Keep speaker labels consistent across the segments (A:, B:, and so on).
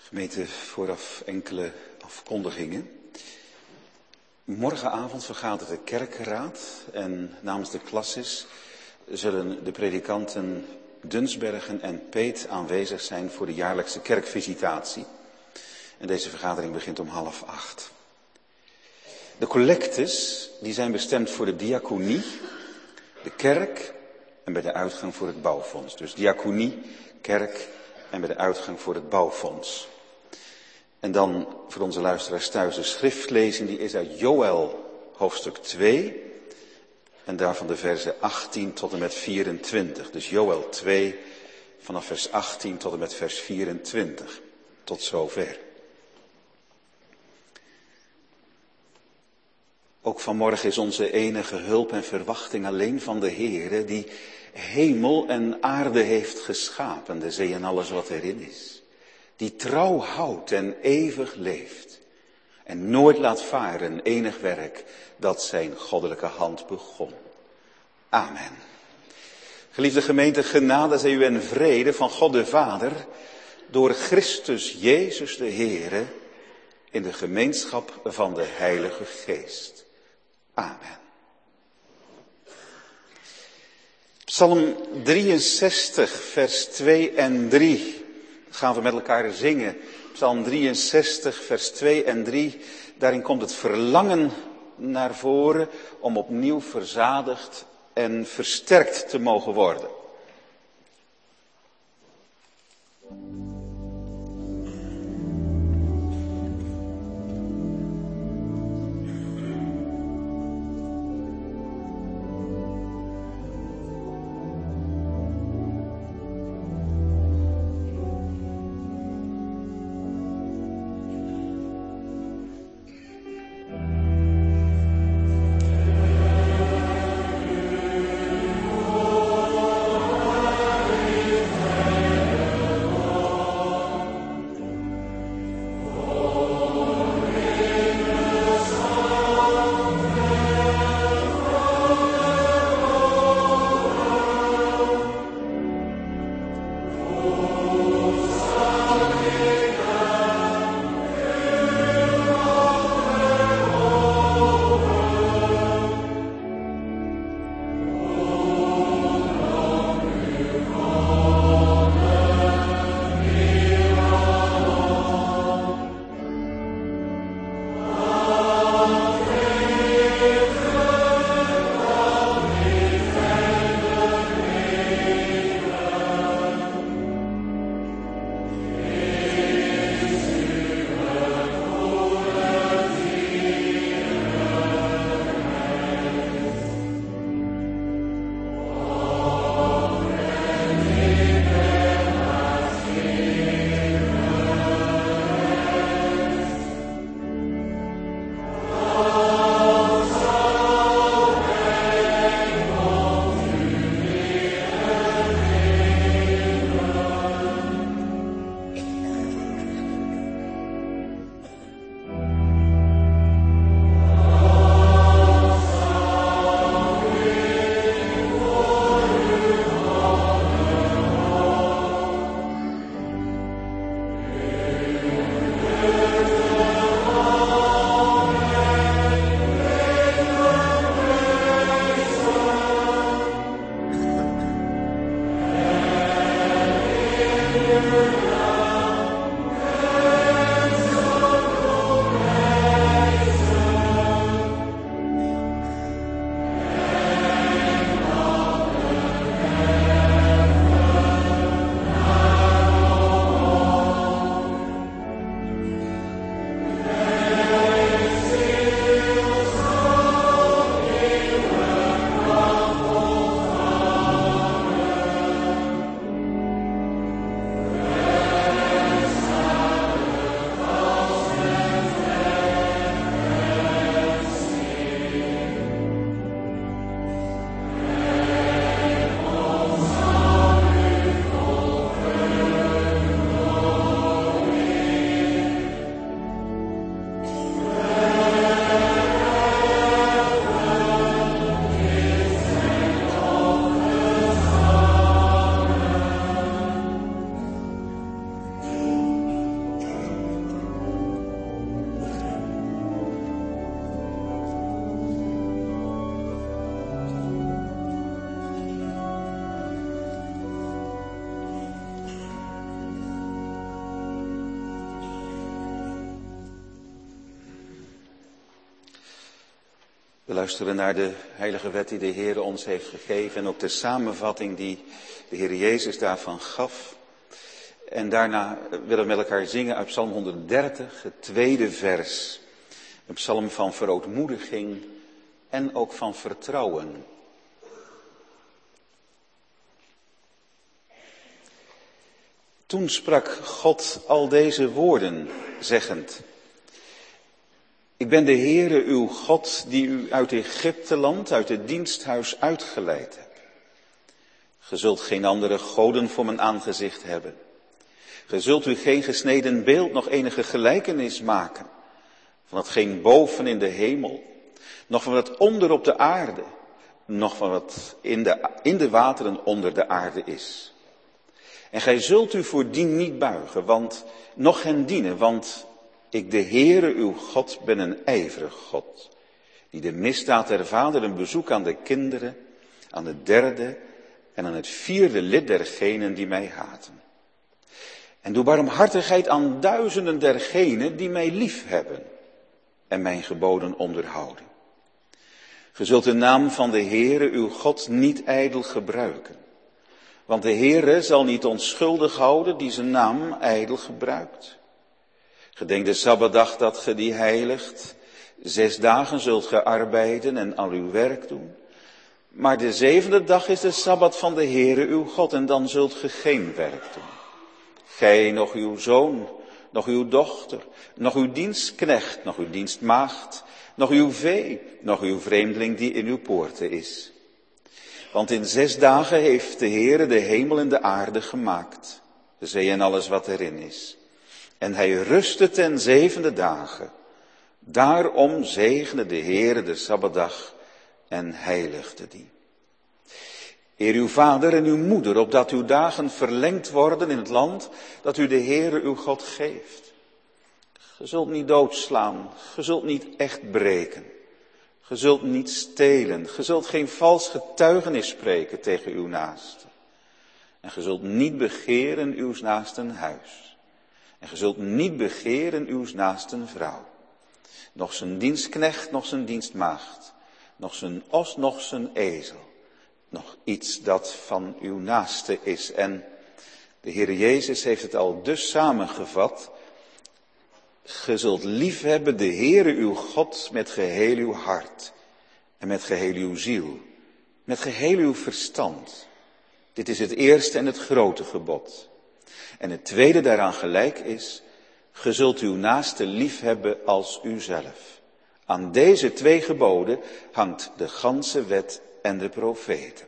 A: Gemeente, vooraf enkele afkondigingen. Morgenavond vergadert de kerkenraad en namens de klasses zullen de predikanten Dunsbergen en Peet aanwezig zijn voor de jaarlijkse kerkvisitatie. En deze vergadering begint om 7:30. De collectes die zijn bestemd voor de diaconie, de kerk en bij de uitgang voor het bouwfonds. Dus diaconie, kerk en bij de uitgang voor het bouwfonds. En dan voor onze luisteraars thuis de schriftlezing, die is uit Joël hoofdstuk 2. En daarvan de versen 18 tot en met 24. Dus Joël 2 vanaf vers 18 tot en met vers 24. Tot zover. Ook vanmorgen is onze enige hulp en verwachting alleen van de Heere, die hemel en aarde heeft geschapen, de zee en alles wat erin is. Die trouw houdt en eeuwig leeft. En nooit laat varen enig werk dat zijn goddelijke hand begon. Amen. Geliefde gemeente, genade zij u en vrede van God de Vader, door Christus Jezus de Heere, in de gemeenschap van de Heilige Geest. Amen. Psalm 63, vers 2 en 3. Dat gaan we met elkaar zingen. Psalm 63, vers 2 en 3. Daarin komt het verlangen naar voren om opnieuw verzadigd en versterkt te mogen worden. We luisteren naar de heilige wet die de Heer ons heeft gegeven en ook de samenvatting die de Heer Jezus daarvan gaf. En daarna willen we met elkaar zingen uit Psalm 130, het tweede vers. Een psalm van verootmoediging en ook van vertrouwen. Toen sprak God al deze woorden, zeggend: Ik ben de Heere uw God, die u uit Egypteland, uit het diensthuis uitgeleid heb. Ge zult geen andere goden voor mijn aangezicht hebben. Ge zult u geen gesneden beeld, nog enige gelijkenis maken, van hetgeen boven in de hemel, nog van wat onder op de aarde, nog van wat in de wateren onder de aarde is. En gij zult u voordien niet buigen, noch hen dienen, want ik, de Heere uw God, ben een ijverig God, die de misdaad der vaderen bezoekt aan de kinderen, aan het derde en aan het vierde lid dergenen die mij haten. En doe barmhartigheid aan duizenden dergenen die mij lief hebben en mijn geboden onderhouden. Ge zult de naam van de Heere uw God niet ijdel gebruiken, want de Heere zal niet onschuldig houden die zijn naam ijdel gebruikt. Gedenk de Sabbatdag dat ge die heiligt. 6 dagen zult ge arbeiden en al uw werk doen. Maar de 7e dag is de Sabbat van de Heere uw God en dan zult ge geen werk doen. Gij, nog uw zoon, nog uw dochter, nog uw dienstknecht, nog uw dienstmaagd, nog uw vee, nog uw vreemdeling die in uw poorten is. Want in 6 dagen heeft de Heere de hemel en de aarde gemaakt, de zee en alles wat erin is. En hij rustte ten 7e dagen. Daarom zegende de Heere de Sabbatdag en heiligde die. Eer uw vader en uw moeder, opdat uw dagen verlengd worden in het land dat u de Heere uw God geeft. Ge zult niet doodslaan, ge zult niet echt breken, ge zult niet stelen, ge zult geen vals getuigenis spreken tegen uw naaste. En ge zult niet begeren uws naasten huis. En ge zult niet begeren uws naasten vrouw. Nog zijn dienstknecht, nog zijn dienstmaagd. Nog zijn os, nog zijn ezel. Nog iets dat van uw naaste is. En de Heer Jezus heeft het al dus samengevat. Ge zult liefhebben de Heere uw God met geheel uw hart. En met geheel uw ziel. Met geheel uw verstand. Dit is het eerste en het grote gebod. En het tweede daaraan gelijk is: ge zult uw naaste liefhebben als uzelf. Aan deze 2 geboden hangt de ganse wet en de profeten.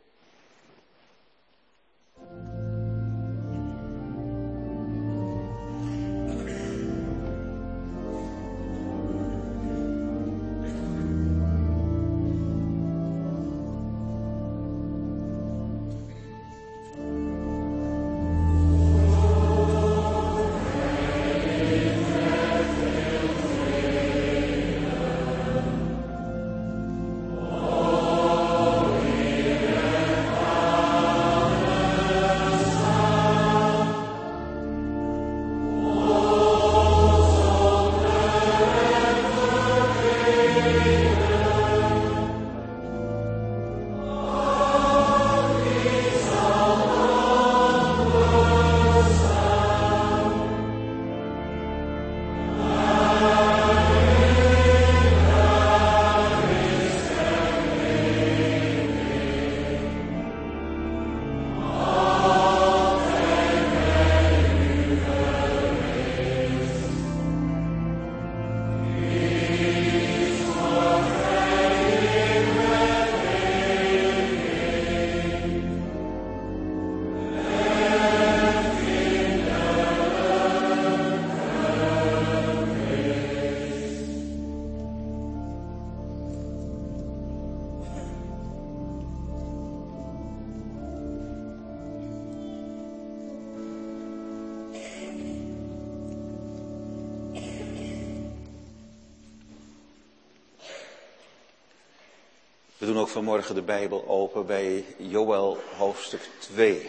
A: We doen ook vanmorgen de Bijbel open bij Joël hoofdstuk 2.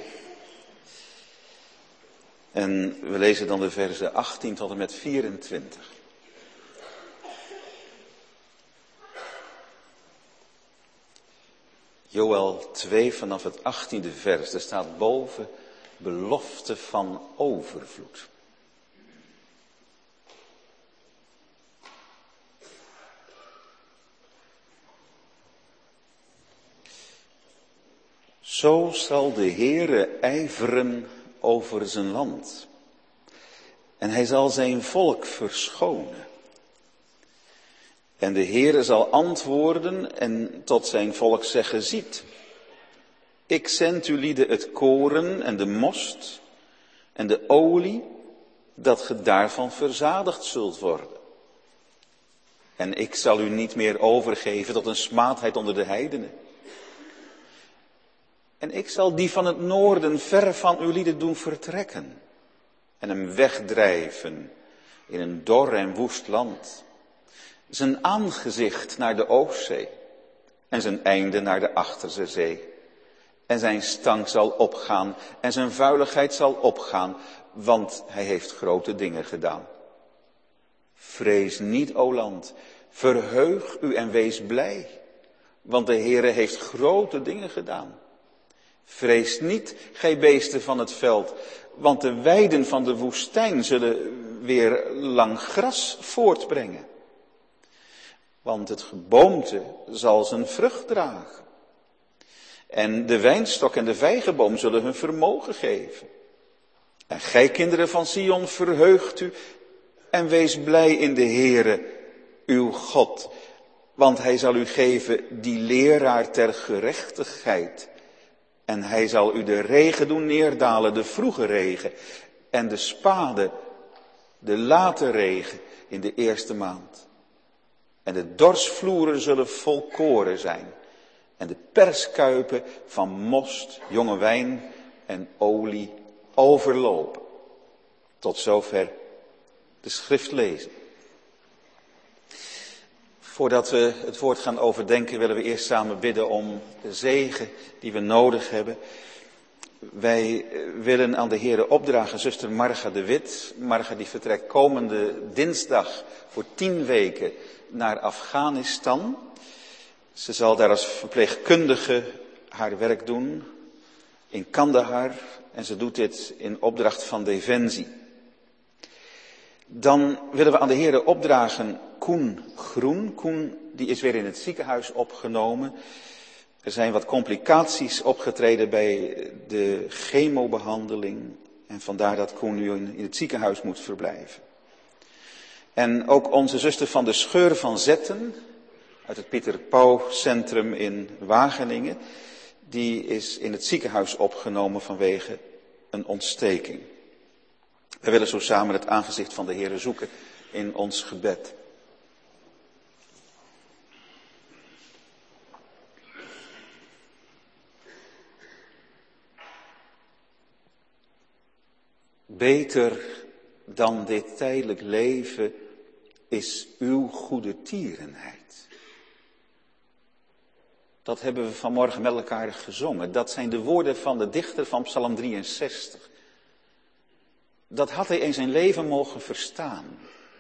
A: En we lezen dan de versen 18 tot en met 24. Joël 2 vanaf het 18e vers. Er staat boven belofte van overvloed. Zo zal de Heere ijveren over zijn land. En hij zal zijn volk verschonen. En de Heere zal antwoorden en tot zijn volk zeggen, ziet, ik zend u lieden het koren en de most en de olie, dat ge daarvan verzadigd zult worden. En ik zal u niet meer overgeven tot een smaadheid onder de heidenen. En ik zal die van het noorden ver van uw lieden doen vertrekken en hem wegdrijven in een dor en woest land. Zijn aangezicht naar de Oostzee en zijn einde naar de Achterse Zee. En zijn stank zal opgaan en zijn vuiligheid zal opgaan, want hij heeft grote dingen gedaan. Vrees niet, o land, verheug u en wees blij, want de Heere heeft grote dingen gedaan. Vrees niet, gij beesten van het veld, want de weiden van de woestijn zullen weer lang gras voortbrengen. Want het geboomte zal zijn vrucht dragen. En de wijnstok en de vijgenboom zullen hun vermogen geven. En gij, kinderen van Sion, verheugt u en wees blij in de Heere, uw God. Want hij zal u geven die leraar ter gerechtigheid. En hij zal u de regen doen neerdalen, de vroege regen. En de spade, de late regen in de eerste maand. En de dorsvloeren zullen vol koren zijn. En de perskuipen van most, jonge wijn en olie overlopen. Tot zover de schrift lezen. Voordat we het woord gaan overdenken, willen we eerst samen bidden om de zegen die we nodig hebben. Wij willen aan de Heere opdragen zuster Marga de Wit. Marga die vertrekt komende dinsdag voor 10 weken naar Afghanistan. Ze zal daar als verpleegkundige haar werk doen in Kandahar en ze doet dit in opdracht van Defensie. Dan willen we aan de Heere opdragen Koen Groen. Koen die is weer in het ziekenhuis opgenomen. Er zijn wat complicaties opgetreden bij de chemobehandeling en vandaar dat Koen nu in het ziekenhuis moet verblijven. En ook onze zuster van de Scheur van Zetten, uit het Pieter Pauw Centrum in Wageningen, die is in het ziekenhuis opgenomen vanwege een ontsteking. We willen zo samen het aangezicht van de Heere zoeken in ons gebed. Beter dan dit tijdelijk leven is uw goede tierenheid. Dat hebben we vanmorgen met elkaar gezongen. Dat zijn de woorden van de dichter van Psalm 63. Dat had hij in zijn leven mogen verstaan.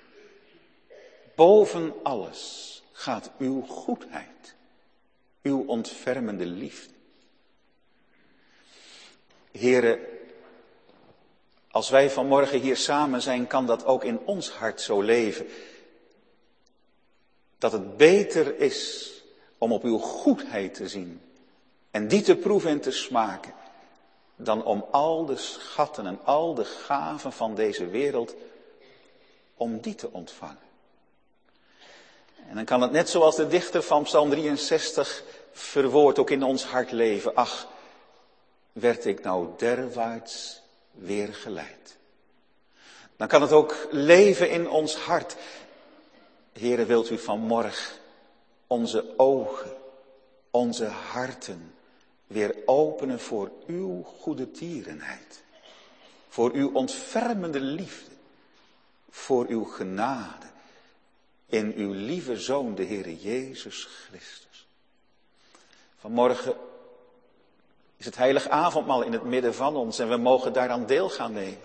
A: Boven alles gaat uw goedheid, uw ontfermende liefde. Heere, als wij vanmorgen hier samen zijn, kan dat ook in ons hart zo leven. Dat het beter is om op uw goedheid te zien en die te proeven en te smaken, dan om al de schatten en al de gaven van deze wereld, om die te ontvangen. En dan kan het net zoals de dichter van Psalm 63 verwoordt ook in ons hart leven. Ach, werd ik nou derwaarts weer geleid. Dan kan het ook leven in ons hart. Heere, wilt u vanmorgen onze ogen, onze harten weer openen voor uw goede tierenheid. Voor uw ontfermende liefde. Voor uw genade. In uw lieve Zoon, de Heere Jezus Christus. Vanmorgen is het heilig avondmaal in het midden van ons en we mogen daaraan deel gaan nemen.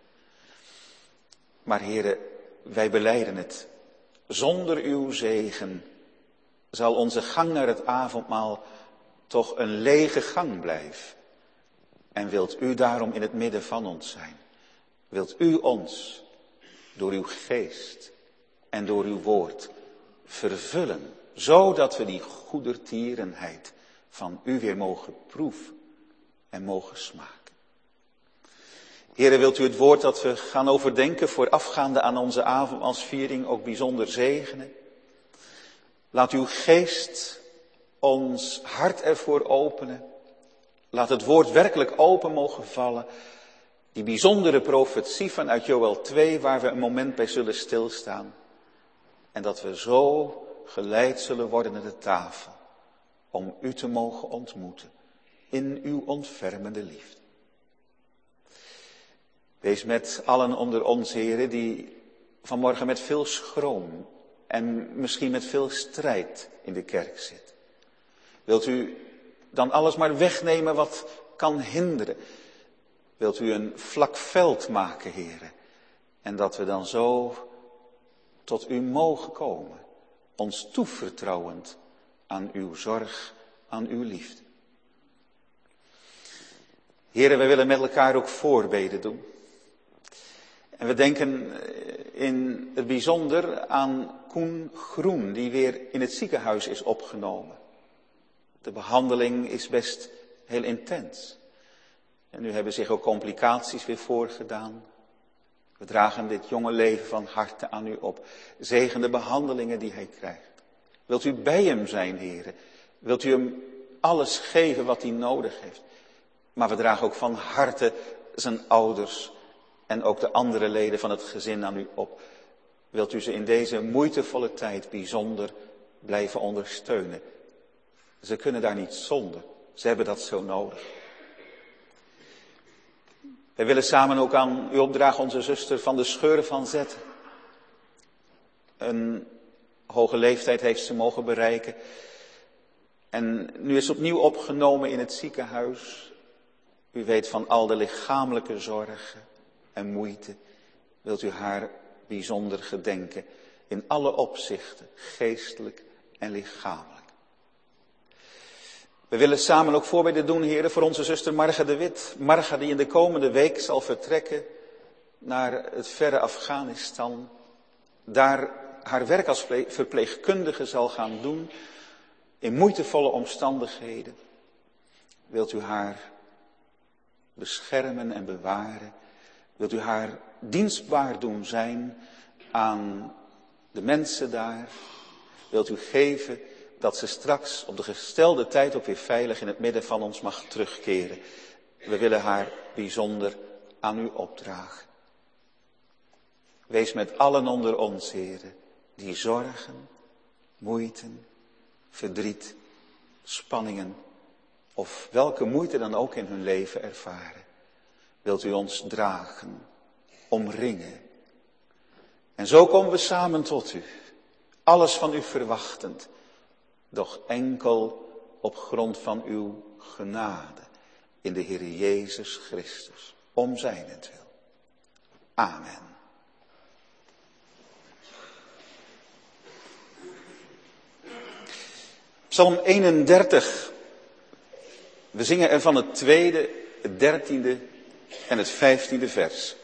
A: Maar Heere, wij belijden het. Zonder uw zegen zal onze gang naar het avondmaal toch een lege gang blijft. En wilt u daarom in het midden van ons zijn? Wilt u ons door uw geest en door uw woord vervullen, zodat we die goedertierenheid van u weer mogen proeven en mogen smaken. Heere, wilt u het woord dat we gaan overdenken voorafgaande aan onze avondmaalsviering ook bijzonder zegenen? Laat uw geest ons hart ervoor openen. Laat het woord werkelijk open mogen vallen. Die bijzondere profetie vanuit Joël 2, waar we een moment bij zullen stilstaan. En dat we zo geleid zullen worden naar de tafel. Om u te mogen ontmoeten. In uw ontfermende liefde. Wees met allen onder ons, heren, die vanmorgen met veel schroom en misschien met veel strijd in de kerk zit. Wilt u dan alles maar wegnemen wat kan hinderen? Wilt u een vlak veld maken, heren? En dat we dan zo tot u mogen komen, ons toevertrouwend aan uw zorg, aan uw liefde. Heren, wij willen met elkaar ook voorbeden doen. En we denken in het bijzonder aan Koen Groen, die weer in het ziekenhuis is opgenomen. De behandeling is best heel intens. En nu hebben zich ook complicaties weer voorgedaan. We dragen dit jonge leven van harte aan u op. Zegen de behandelingen die hij krijgt. Wilt u bij hem zijn, heren? Wilt u hem alles geven wat hij nodig heeft? Maar we dragen ook van harte zijn ouders en ook de andere leden van het gezin aan u op. Wilt u ze in deze moeitevolle tijd bijzonder blijven ondersteunen? Ze kunnen daar niet zonder. Ze hebben dat zo nodig. Wij willen samen ook aan u opdragen, onze zuster van de Scheuren van Zetten. Een hoge leeftijd heeft ze mogen bereiken. En nu is ze opnieuw opgenomen in het ziekenhuis. U weet van al de lichamelijke zorgen en moeite. Wilt u haar bijzonder gedenken in alle opzichten, geestelijk en lichamelijk. We willen samen ook voorbeden doen, heren, voor onze zuster Marga de Wit. Marga die in de komende week zal vertrekken naar het verre Afghanistan. Daar haar werk als verpleegkundige zal gaan doen in moeitevolle omstandigheden. Wilt u haar beschermen en bewaren? Wilt u haar dienstbaar doen zijn aan de mensen daar? Wilt u geven dat ze straks op de gestelde tijd ook weer veilig in het midden van ons mag terugkeren? We willen haar bijzonder aan u opdragen. Wees met allen onder ons, heren, die zorgen, moeiten, verdriet, spanningen of welke moeite dan ook in hun leven ervaren. Wilt u ons dragen, omringen. En zo komen we samen tot u, alles van u verwachtend, doch enkel op grond van uw genade in de Heer Jezus Christus, om zijnentwil. Amen. Psalm 31. We zingen er van het 2e, het 13e en het 15e vers.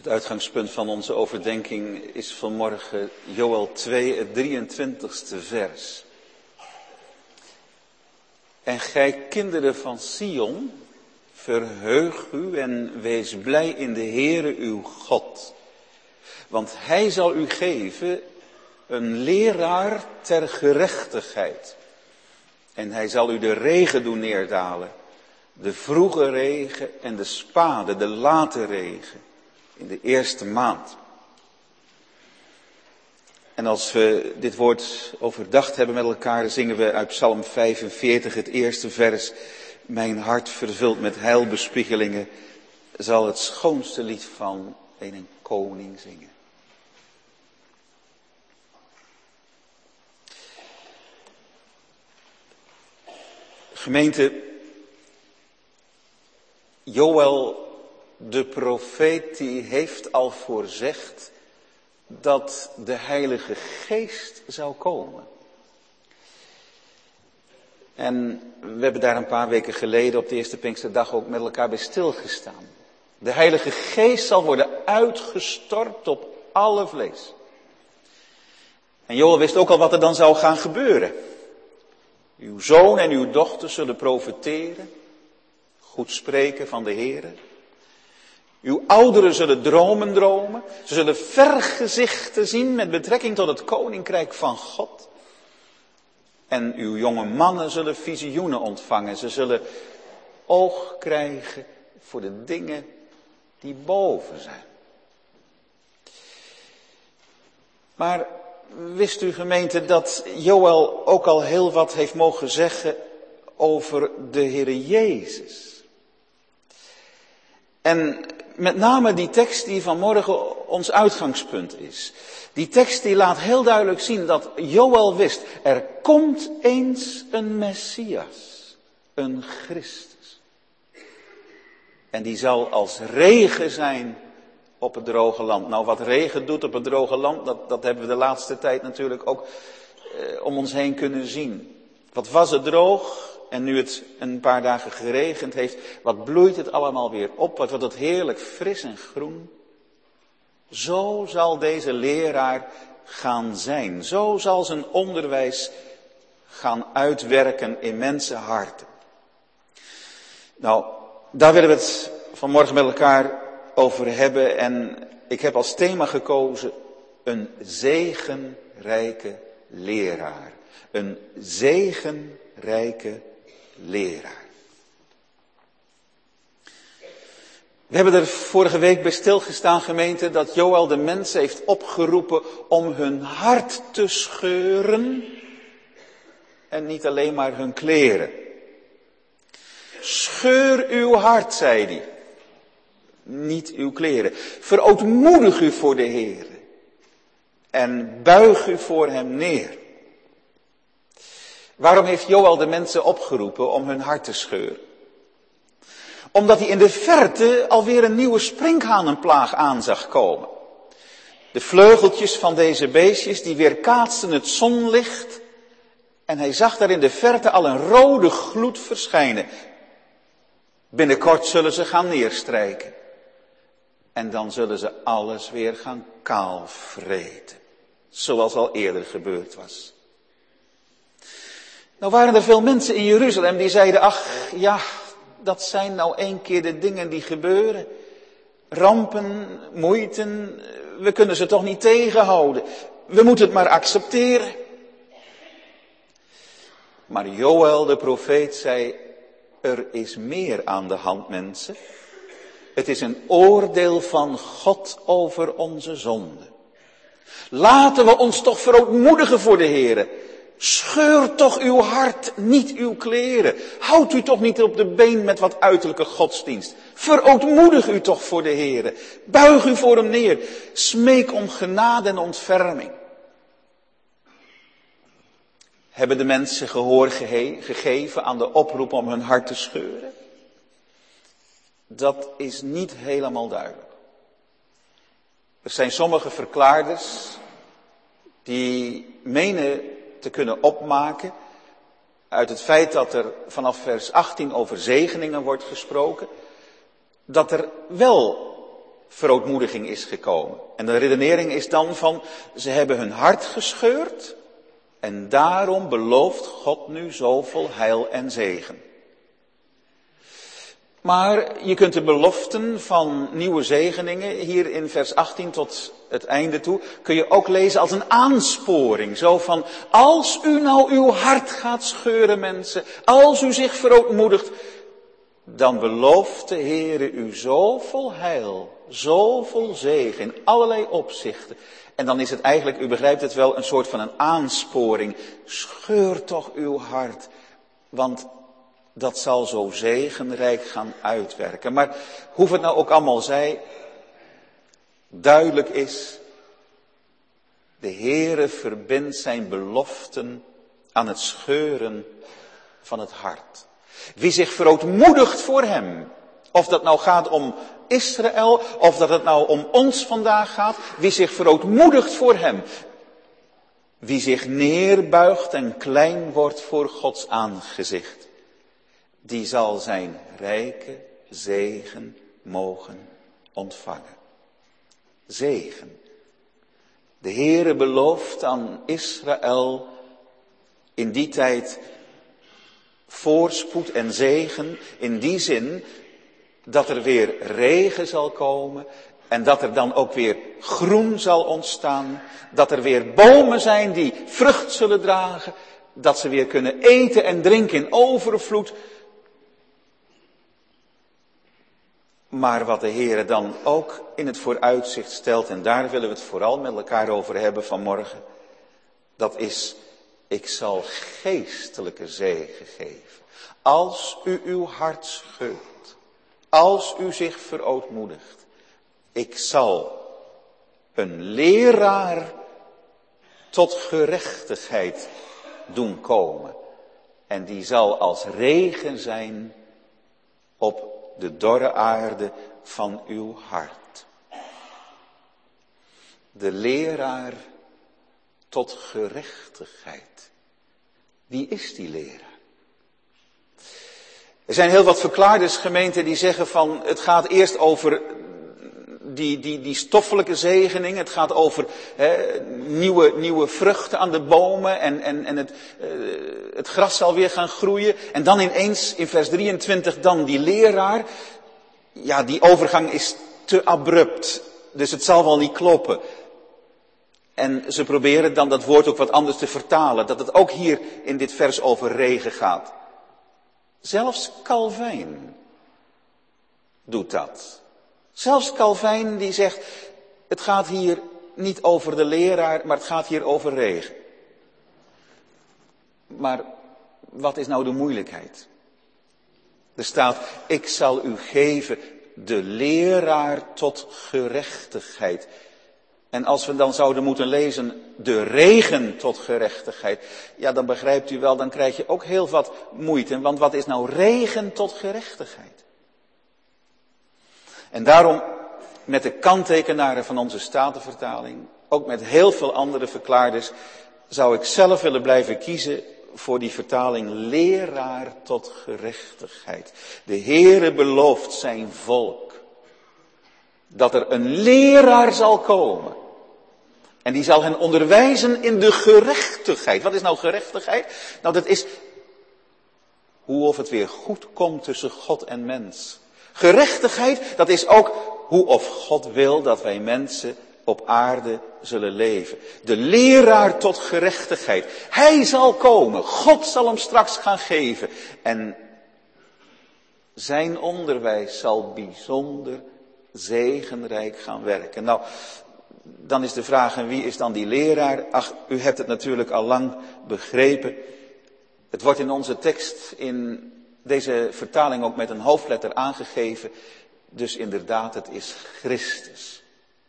A: Het uitgangspunt van onze overdenking is vanmorgen Joël 2, het 23ste vers. En gij kinderen van Sion, verheug u en wees blij in de Heere uw God. Want hij zal u geven een leraar ter gerechtigheid. En hij zal u de regen doen neerdalen. De vroege regen en de spade, de late regen. In de eerste maand. En als we dit woord overdacht hebben met elkaar, zingen we uit Psalm 45 het eerste vers. Mijn hart vervuld met heilbespiegelingen zal het schoonste lied van een koning zingen. Gemeente, Joël de profeet die heeft al voorzegd dat de Heilige Geest zou komen. En we hebben daar een paar weken geleden op de eerste Pinksterdag ook met elkaar bij stilgestaan. De Heilige Geest zal worden uitgestort op alle vlees. En Joël wist ook al wat er dan zou gaan gebeuren. Uw zoon en uw dochter zullen profeteren, goed spreken van de Heere. Uw ouderen zullen dromen dromen. Ze zullen vergezichten zien met betrekking tot het koninkrijk van God. En uw jonge mannen zullen visioenen ontvangen. Ze zullen oog krijgen voor de dingen die boven zijn. Maar wist u gemeente dat Joël ook al heel wat heeft mogen zeggen over de Heere Jezus? En met name die tekst die vanmorgen ons uitgangspunt is. Die tekst die laat heel duidelijk zien dat Joël wist, er komt eens een Messias, een Christus. En die zal als regen zijn op het droge land. Nou, wat regen doet op het droge land, dat hebben we de laatste tijd natuurlijk ook om ons heen kunnen zien. Wat was het droog? En nu het een paar dagen geregend heeft, wat bloeit het allemaal weer op? Wat wordt het heerlijk fris en groen? Zo zal deze leraar gaan zijn. Zo zal zijn onderwijs gaan uitwerken in mensenharten. Nou, daar willen we het vanmorgen met elkaar over hebben. En ik heb als thema gekozen een zegenrijke leraar. Een zegenrijke leraar. We hebben er vorige week bij stilgestaan, gemeente, dat Joël de mensen heeft opgeroepen om hun hart te scheuren en niet alleen maar hun kleren. Scheur uw hart, zei hij, niet uw kleren. Verootmoedig u voor de Heer en buig u voor hem neer. Waarom heeft Joël de mensen opgeroepen om hun hart te scheuren? Omdat hij in de verte alweer een nieuwe sprinkhanenplaag aan zag komen. De vleugeltjes van deze beestjes die weerkaatsten het zonlicht. En hij zag daar in de verte al een rode gloed verschijnen. Binnenkort zullen ze gaan neerstrijken. En dan zullen ze alles weer gaan kaalvreten. Zoals al eerder gebeurd was. Nou waren er veel mensen in Jeruzalem die zeiden, ach ja, dat zijn nou 1 keer de dingen die gebeuren. Rampen, moeiten, we kunnen ze toch niet tegenhouden. We moeten het maar accepteren. Maar Joël de profeet zei, er is meer aan de hand, mensen. Het is een oordeel van God over onze zonde. Laten we ons toch verootmoedigen voor de Heere. Scheur toch uw hart, niet uw kleren. Houd u toch niet op de been met wat uiterlijke godsdienst. Verootmoedig u toch voor de Heere. Buig u voor hem neer. Smeek om genade en ontferming. Hebben de mensen gehoor gegeven aan de oproep om hun hart te scheuren? Dat is niet helemaal duidelijk. Er zijn sommige verklaarders die menen te kunnen opmaken uit het feit dat er vanaf vers 18 over zegeningen wordt gesproken, dat er wel verootmoediging is gekomen. En de redenering is dan van, ze hebben hun hart gescheurd en daarom belooft God nu zoveel heil en zegen. Maar je kunt de beloften van nieuwe zegeningen hier in vers 18 tot het einde toe, kun je ook lezen als een aansporing. Zo van, als u nou uw hart gaat scheuren mensen, als u zich verootmoedigt, dan belooft de Heere u zoveel heil, zoveel zegen in allerlei opzichten. En dan is het eigenlijk, u begrijpt het wel, een soort van een aansporing. Scheur toch uw hart, want dat zal zo zegenrijk gaan uitwerken. Maar hoe het nou ook allemaal zij, duidelijk is, de Heere verbindt zijn beloften aan het scheuren van het hart. Wie zich verootmoedigt voor hem, of dat nou gaat om Israël, of dat het nou om ons vandaag gaat, wie zich verootmoedigt voor hem, wie zich neerbuigt en klein wordt voor Gods aangezicht, die zal zijn rijke zegen mogen ontvangen. Zegen. De Heere belooft aan Israël in die tijd voorspoed en zegen in die zin dat er weer regen zal komen en dat er dan ook weer groen zal ontstaan, dat er weer bomen zijn die vrucht zullen dragen, dat ze weer kunnen eten en drinken in overvloed. Maar wat de Heere dan ook in het vooruitzicht stelt, en daar willen we het vooral met elkaar over hebben vanmorgen, dat is, ik zal geestelijke zegen geven. Als u uw hart scheurt, als u zich verootmoedigt, ik zal een leraar tot gerechtigheid doen komen. En die zal als regen zijn op de dorre aarde van uw hart. De leraar tot gerechtigheid. Wie is die leraar? Er zijn heel wat verklaarders, gemeenten, die zeggen van het gaat eerst over die stoffelijke zegening. Het gaat over nieuwe vruchten aan de bomen en het gras zal weer gaan groeien. En dan ineens in vers 23 dan die leraar. Ja, die overgang is te abrupt. Dus het zal wel niet kloppen. En ze proberen dan dat woord ook wat anders te vertalen. Dat het ook hier in dit vers over regen gaat. Zelfs Calvijn doet dat. Zelfs Calvijn die zegt, het gaat hier niet over de leraar, maar het gaat hier over regen. Maar wat is nou de moeilijkheid? Er staat, ik zal u geven de leraar tot gerechtigheid. En als we dan zouden moeten lezen, de regen tot gerechtigheid. Ja, dan begrijpt u wel, dan krijg je ook heel wat moeite. Want wat is nou regen tot gerechtigheid? En daarom, met de kanttekenaren van onze Statenvertaling, ook met heel veel andere verklaarders, zou ik zelf willen blijven kiezen voor die vertaling leraar tot gerechtigheid. De Heere belooft zijn volk dat er een leraar zal komen. En die zal hen onderwijzen in de gerechtigheid. Wat is nou gerechtigheid? Nou, dat is hoe of het weer goed komt tussen God en mens. Gerechtigheid, dat is ook hoe of God wil dat wij mensen op aarde zullen leven. De leraar tot gerechtigheid. Hij zal komen. God zal hem straks gaan geven. En zijn onderwijs zal bijzonder zegenrijk gaan werken. Nou, dan is de vraag, en wie is dan die leraar? Ach, u hebt het natuurlijk al lang begrepen. Het wordt in onze tekst in deze vertaling ook met een hoofdletter aangegeven. Dus inderdaad, het is Christus.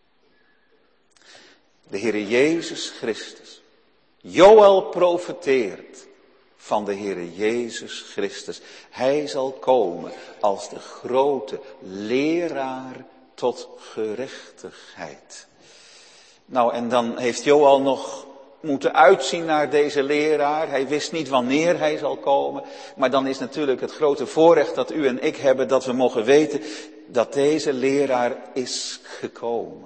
A: De Heere Jezus Christus. Joël profeteert van de Heere Jezus Christus. Hij zal komen als de grote leraar tot gerechtigheid. Nou, en dan heeft Joël nog moeten uitzien naar deze leraar. Hij wist niet wanneer hij zal komen. Maar dan is natuurlijk het grote voorrecht dat u en ik hebben, dat we mogen weten, dat deze leraar is gekomen.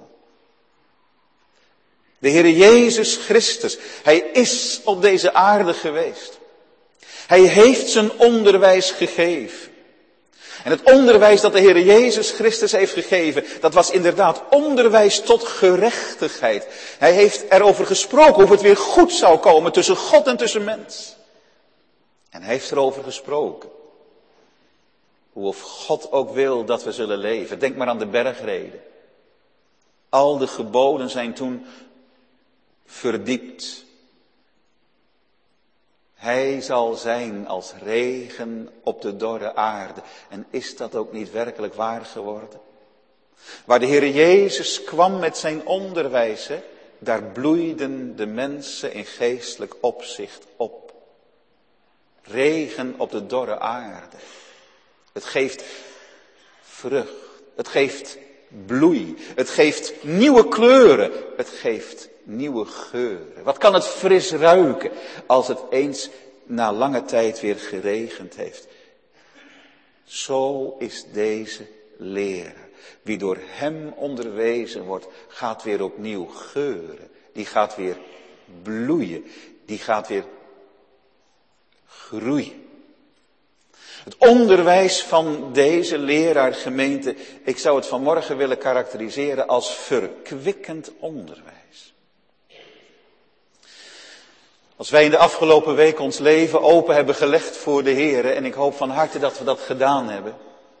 A: De Heer Jezus Christus, hij is op deze aarde geweest. Hij heeft zijn onderwijs gegeven. En het onderwijs dat de Heer Jezus Christus heeft gegeven, dat was inderdaad onderwijs tot gerechtigheid. Hij heeft erover gesproken hoe het weer goed zou komen tussen God en tussen mens. En hij heeft erover gesproken. Hoe of God ook wil dat we zullen leven. Denk maar aan de bergreden. Al de geboden zijn toen verdiept. Hij zal zijn als regen op de dorre aarde. En is dat ook niet werkelijk waar geworden? Waar de Heer Jezus kwam met zijn onderwijs, daar bloeiden de mensen in geestelijk opzicht op. Regen op de dorre aarde. Het geeft vrucht. Het geeft bloei. Het geeft nieuwe kleuren. Het geeft nieuwe geuren. Wat kan het fris ruiken als het eens na lange tijd weer geregend heeft. Zo is deze leraar. Wie door hem onderwezen wordt, gaat weer opnieuw geuren. Die gaat weer bloeien. Die gaat weer groeien. Het onderwijs van deze leraar, gemeente, ik zou het vanmorgen willen karakteriseren als verkwikkend onderwijs. Als wij in de afgelopen week ons leven open hebben gelegd voor de Heer, en ik hoop van harte dat we dat gedaan hebben,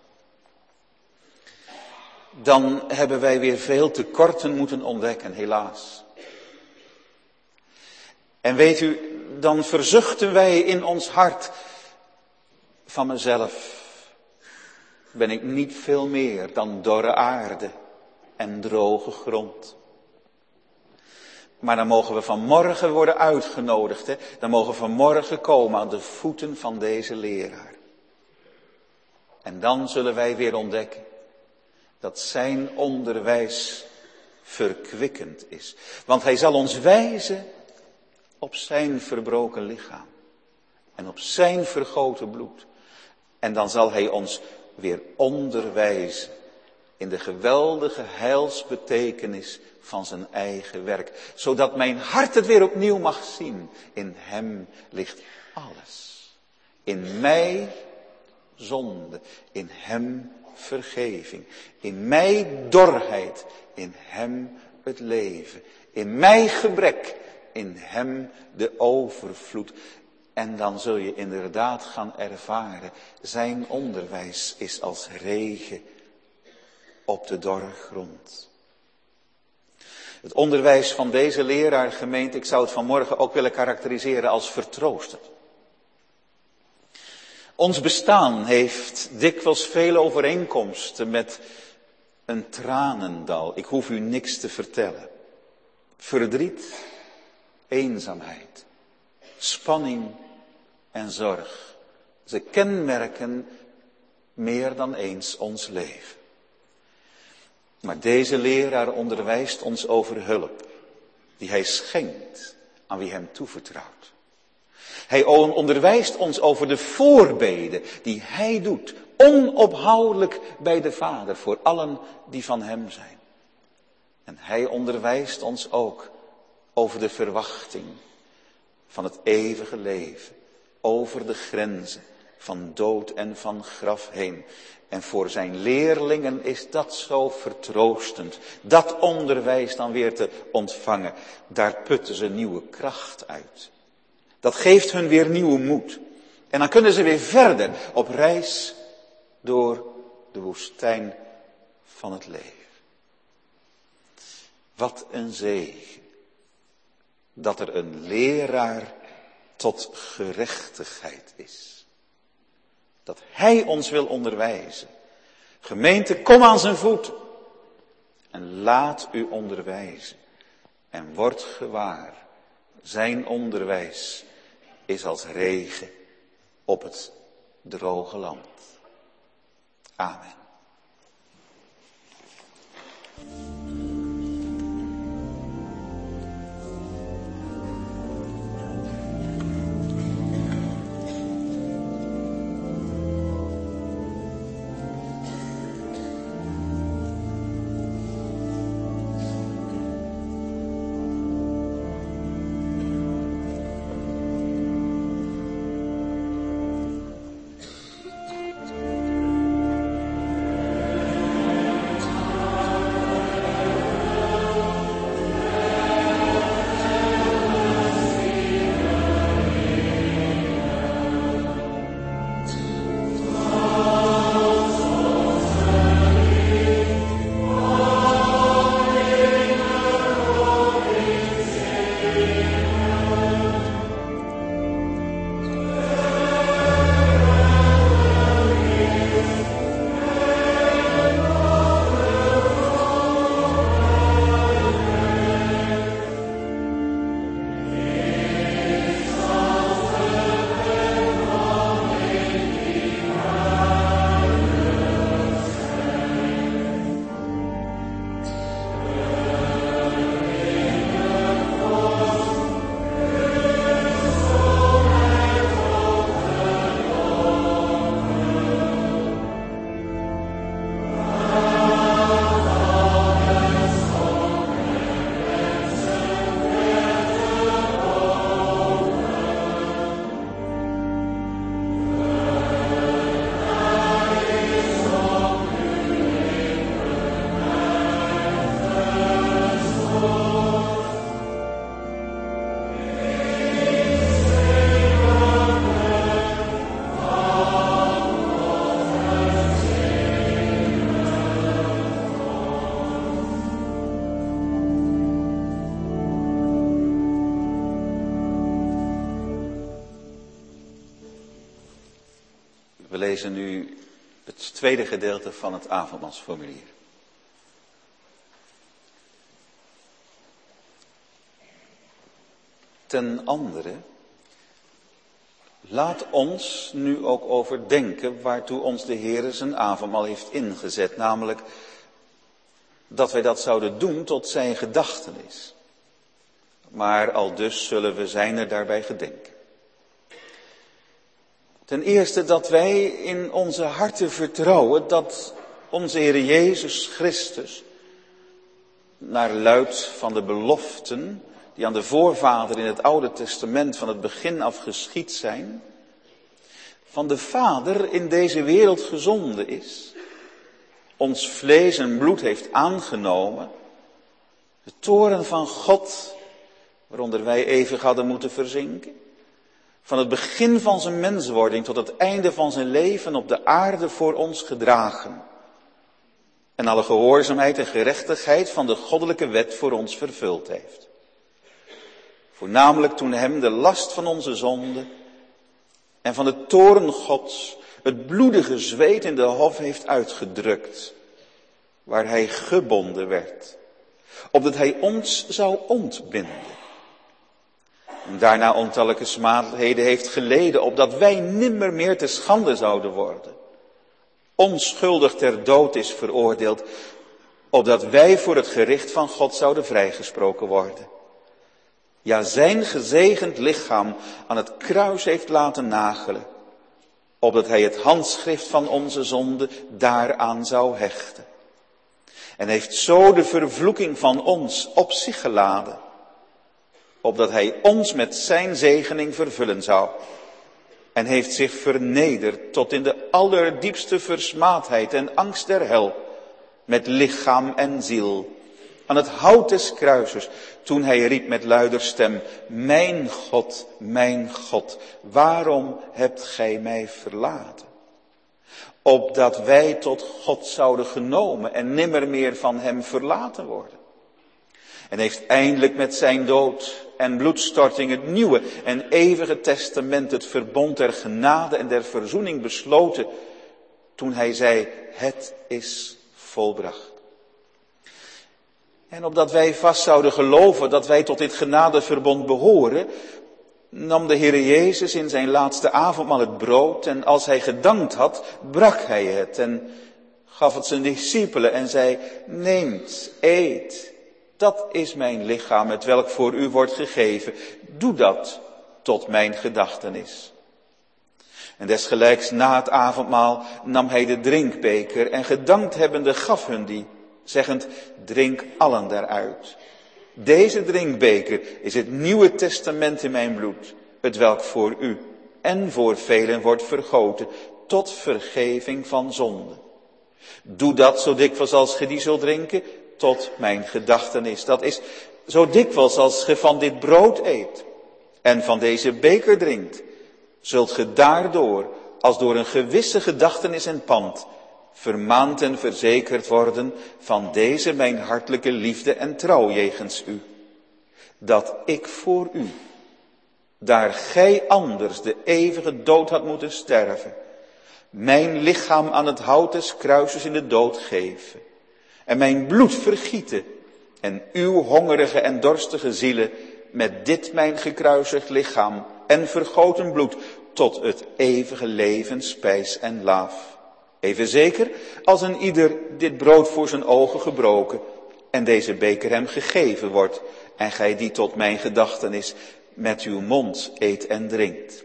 A: dan hebben wij weer veel tekorten moeten ontdekken, helaas. En weet u, dan verzuchten wij in ons hart, van mezelf ben ik niet veel meer dan dorre aarde en droge grond. Maar dan mogen we vanmorgen worden uitgenodigd. Dan mogen we vanmorgen komen aan de voeten van deze leraar. En dan zullen wij weer ontdekken dat zijn onderwijs verkwikkend is. Want hij zal ons wijzen op zijn verbroken lichaam. En op zijn vergoten bloed. En dan zal hij ons weer onderwijzen in de geweldige heilsbetekenis van zijn eigen werk. Zodat mijn hart het weer opnieuw mag zien. In hem ligt alles. In mij zonde. In hem vergeving. In mij dorheid. In hem het leven. In mij gebrek. In hem de overvloed. En dan zul je inderdaad gaan ervaren, zijn onderwijs is als regen op de dorre grond. Het onderwijs van deze leraar, gemeente, ik zou het vanmorgen ook willen karakteriseren als vertroostend. Ons bestaan heeft dikwijls veel overeenkomsten met een tranendal. Ik hoef u niks te vertellen. Verdriet, eenzaamheid, spanning en zorg. Ze kenmerken meer dan eens ons leven. Maar deze leraar onderwijst ons over hulp, die hij schenkt aan wie hem toevertrouwt. Hij onderwijst ons over de voorbeden die hij doet, onophoudelijk bij de Vader, voor allen die van hem zijn. En hij onderwijst ons ook over de verwachting van het eeuwige leven, over de grenzen van dood en van graf heen. En voor zijn leerlingen is dat zo vertroostend, dat onderwijs dan weer te ontvangen. Daar putten ze nieuwe kracht uit. Dat geeft hun weer nieuwe moed. En dan kunnen ze weer verder op reis door de woestijn van het leven. Wat een zegen dat er een leraar tot gerechtigheid is. Dat hij ons wil onderwijzen. Gemeente, kom aan zijn voeten. En laat u onderwijzen. En word gewaar. Zijn onderwijs is als regen op het droge land. Amen. We lezen nu het tweede gedeelte van het avondmaalsformulier. Ten andere, laat ons nu ook overdenken waartoe ons de Heer zijn avondmaal heeft ingezet. Namelijk dat wij dat zouden doen tot zijn gedachtenis. Maar aldus zullen we zijner daarbij gedenken. Ten eerste dat wij in onze harten vertrouwen dat onze Heer Jezus Christus, naar luid van de beloften die aan de voorvader in het Oude Testament van het begin af geschied zijn, van de Vader in deze wereld gezonden is, ons vlees en bloed heeft aangenomen, de toorn van God, waaronder wij eeuwig hadden moeten verzinken, van het begin van zijn menswording tot het einde van zijn leven op de aarde voor ons gedragen, en alle gehoorzaamheid en gerechtigheid van de goddelijke wet voor ons vervuld heeft. Voornamelijk toen hem de last van onze zonde en van de toorn Gods het bloedige zweet in de hof heeft uitgedrukt, waar hij gebonden werd, opdat hij ons zou ontbinden. En daarna ontallijke smadelijkheden heeft geleden, opdat wij nimmer meer te schande zouden worden. Onschuldig ter dood is veroordeeld, opdat wij voor het gericht van God zouden vrijgesproken worden. Ja, zijn gezegend lichaam aan het kruis heeft laten nagelen, opdat hij het handschrift van onze zonde daaraan zou hechten. En heeft zo de vervloeking van ons op zich geladen, opdat hij ons met zijn zegening vervullen zou. En heeft zich vernederd tot in de allerdiepste versmaadheid en angst der hel, met lichaam en ziel, aan het hout des kruises, toen hij riep met luider stem, mijn God, waarom hebt gij mij verlaten? Opdat wij tot God zouden genomen en nimmer meer van hem verlaten worden. En heeft eindelijk met zijn dood en bloedstorting het nieuwe en eeuwige testament, het verbond der genade en der verzoening besloten, toen hij zei, het is volbracht. En opdat wij vast zouden geloven dat wij tot dit genadeverbond behoren, nam de Heer Jezus in zijn laatste avondmaal het brood en als hij gedankt had, brak hij het en gaf het zijn discipelen en zei, neemt, eet, dat is mijn lichaam, het welk voor u wordt gegeven. Doe dat tot mijn gedachtenis. En desgelijks na het avondmaal nam hij de drinkbeker en gedankt hebbende gaf hun die, zeggend, drink allen daaruit. Deze drinkbeker is het nieuwe testament in mijn bloed, het welk voor u en voor velen wordt vergoten, tot vergeving van zonde. Doe dat zo dikwijls als ge die zult drinken, tot mijn gedachtenis. Dat is zo dikwijls als ge van dit brood eet en van deze beker drinkt, zult ge daardoor, als door een gewisse gedachtenis en pand, vermaand en verzekerd worden van deze mijn hartelijke liefde en trouw jegens u. Dat ik voor u, daar gij anders de eeuwige dood had moeten sterven, mijn lichaam aan het hout des kruises in de dood geven en mijn bloed vergieten en uw hongerige en dorstige zielen met dit mijn gekruisigd lichaam en vergoten bloed tot het eeuwige leven spijs en laaf. Even zeker als een ieder dit brood voor zijn ogen gebroken en deze beker hem gegeven wordt en gij die tot mijn gedachtenis met uw mond eet en drinkt.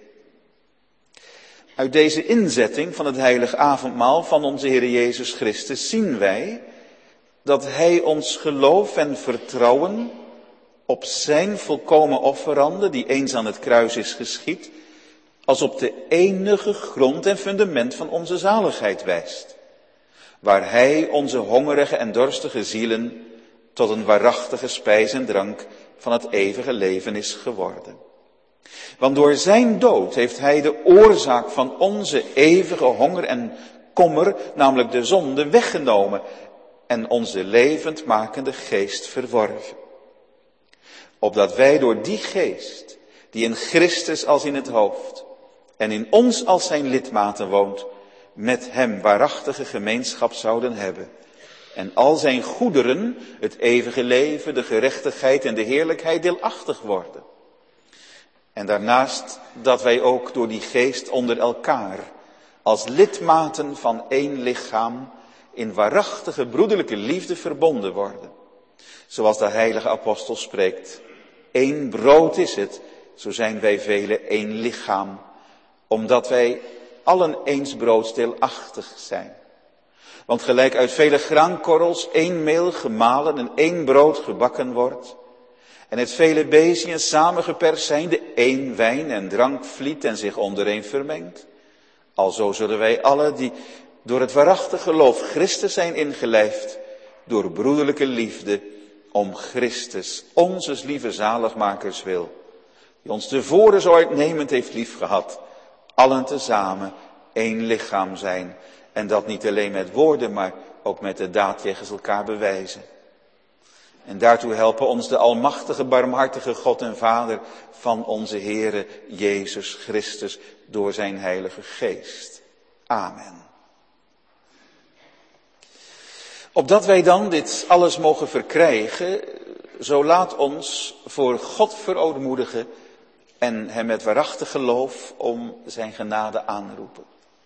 A: Uit deze inzetting van het heilig avondmaal van onze Heer Jezus Christus zien wij dat hij ons geloof en vertrouwen op zijn volkomen offerande, die eens aan het kruis is geschied, als op de enige grond en fundament van onze zaligheid wijst, waar hij onze hongerige en dorstige zielen tot een waarachtige spijs en drank van het eeuwige leven is geworden. Want door zijn dood heeft hij de oorzaak van onze eeuwige honger en kommer, namelijk de zonde, weggenomen en onze levendmakende geest verworven. Opdat wij door die geest, die in Christus als in het hoofd en in ons als zijn lidmaten woont, met hem waarachtige gemeenschap zouden hebben. En al zijn goederen, het eeuwige leven, de gerechtigheid en de heerlijkheid deelachtig worden. En daarnaast dat wij ook door die geest onder elkaar, als lidmaten van één lichaam, in waarachtige broederlijke liefde verbonden worden. Zoals de heilige apostel spreekt. Eén brood is het, zo zijn wij velen één lichaam. Omdat wij allen eens broodsdeelachtig zijn. Want gelijk uit vele graankorrels één meel gemalen en één brood gebakken wordt. En het vele beziën samengeperst zijn, de één wijn en drank vliet en zich ondereen vermengt. Alzo zullen wij allen die door het waarachtig geloof Christus zijn ingelijfd, door broederlijke liefde, om Christus, onzes lieve zaligmakers wil, die ons tevoren zo uitnemend heeft liefgehad, allen tezamen één lichaam zijn. En dat niet alleen met woorden, maar ook met de daad jegens elkaar bewijzen. En daartoe helpen ons de almachtige, barmhartige God en Vader van onze Heere Jezus Christus door zijn Heilige Geest. Amen. Opdat wij dan dit alles mogen verkrijgen, zo laat ons voor God verootmoedigen en hem met waarachtig geloof om zijn genade aanroepen.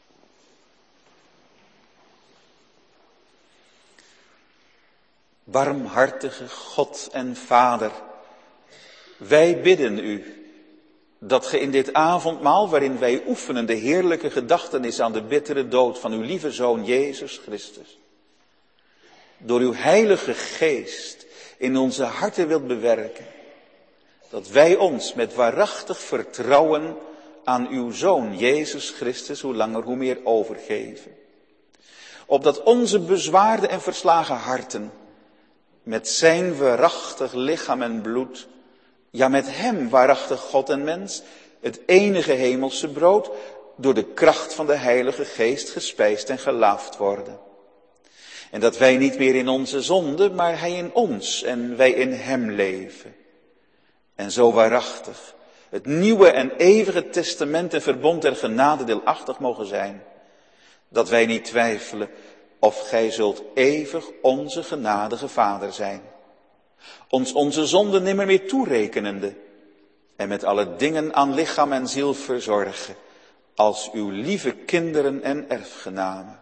A: Barmhartige God en Vader, wij bidden u dat ge in dit avondmaal waarin wij oefenen de heerlijke gedachtenis aan de bittere dood van uw lieve Zoon Jezus Christus, door uw Heilige Geest in onze harten wilt bewerken, dat wij ons met waarachtig vertrouwen aan uw Zoon Jezus Christus hoe langer hoe meer overgeven. Opdat onze bezwaarde en verslagen harten met zijn waarachtig lichaam en bloed, ja met hem waarachtig God en mens, het enige hemelse brood, door de kracht van de Heilige Geest gespijsd en gelaafd worden. En dat wij niet meer in onze zonde, maar hij in ons en wij in hem leven. En zo waarachtig het nieuwe en eeuwige testament en verbond der genade deelachtig mogen zijn, dat wij niet twijfelen of gij zult eeuwig onze genadige Vader zijn. Ons onze zonden nimmer meer toerekenende en met alle dingen aan lichaam en ziel verzorgen als uw lieve kinderen en erfgenamen.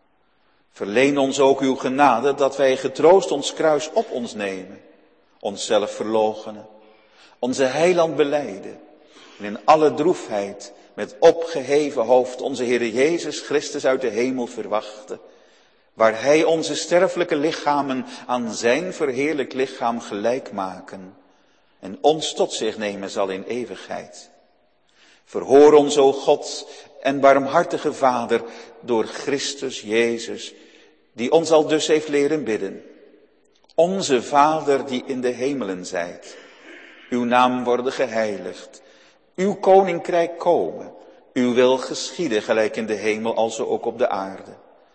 A: Verleen ons ook uw genade dat wij getroost ons kruis op ons nemen, onszelf verloochenen, onze heiland belijden en in alle droefheid met opgeheven hoofd onze Heere Jezus Christus uit de hemel verwachten, waar hij onze sterfelijke lichamen aan zijn verheerlijk lichaam gelijk maken en ons tot zich nemen zal in eeuwigheid. Verhoor ons, o God en barmhartige Vader, door Christus Jezus, die ons al dus heeft leren bidden. Onze Vader die in de hemelen zijt, uw naam worden geheiligd, uw koninkrijk komen, uw wil geschieden gelijk in de hemel alzo ook op de aarde.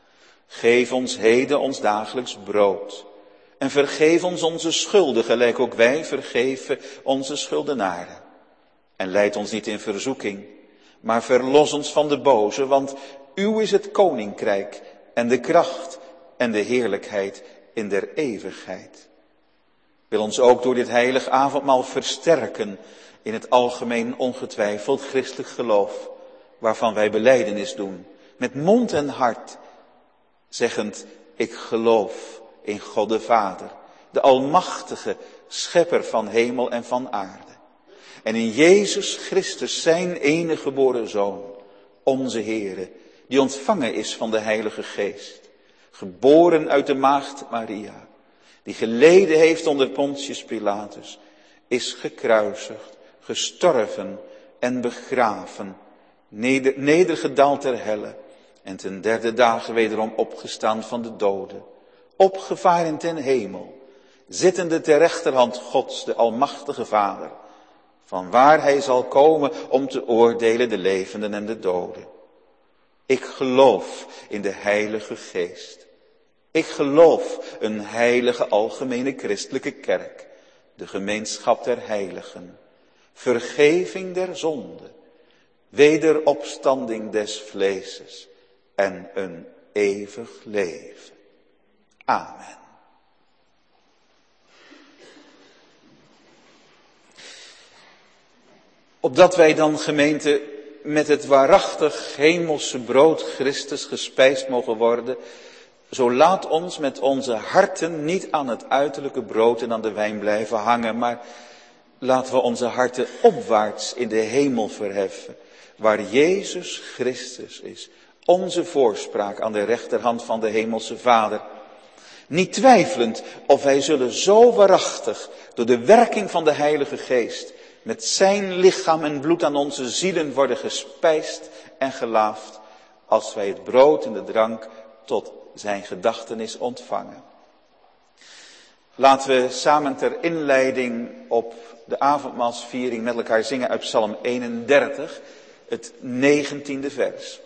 A: Geef ons heden ons dagelijks brood en vergeef ons onze schulden gelijk ook wij vergeven onze schuldenaren. En leid ons niet in verzoeking, maar verlos ons van de boze, want uw is het koninkrijk en de kracht en de heerlijkheid in der eeuwigheid. Wil ons ook door dit heilig avondmaal versterken in het algemeen ongetwijfeld christelijk geloof, waarvan wij belijdenis doen, met mond en hart, zeggend, ik geloof in God de Vader, de almachtige schepper van hemel en van aarde. En in Jezus Christus, zijn enige geboren Zoon, onze Heere, die ontvangen is van de Heilige Geest, geboren uit de maagd Maria, die geleden heeft onder Pontius Pilatus, is gekruisigd, gestorven en begraven, nedergedaald ter helle, en ten derde dagen wederom opgestaan van de doden, opgevaren ten hemel, zittende ter rechterhand Gods, de almachtige Vader, van waar hij zal komen om te oordelen de levenden en de doden. Ik geloof in de Heilige Geest. Ik geloof een heilige algemene christelijke kerk, de gemeenschap der heiligen, vergeving der zonde, wederopstanding des vleeses en een eeuwig leven. Amen. Opdat wij dan, gemeente, met het waarachtig hemelse brood Christus gespijsd mogen worden, zo laat ons met onze harten niet aan het uiterlijke brood en aan de wijn blijven hangen, maar laten we onze harten opwaarts in de hemel verheffen, waar Jezus Christus is, onze voorspraak aan de rechterhand van de hemelse Vader. Niet twijfelend of wij zullen zo waarachtig door de werking van de Heilige Geest met zijn lichaam en bloed aan onze zielen worden gespijsd en gelaafd, als wij het brood en de drank tot zijn gedachtenis ontvangen. Laten we samen ter inleiding op de avondmaalsviering met elkaar zingen uit Psalm 31, het 19e vers.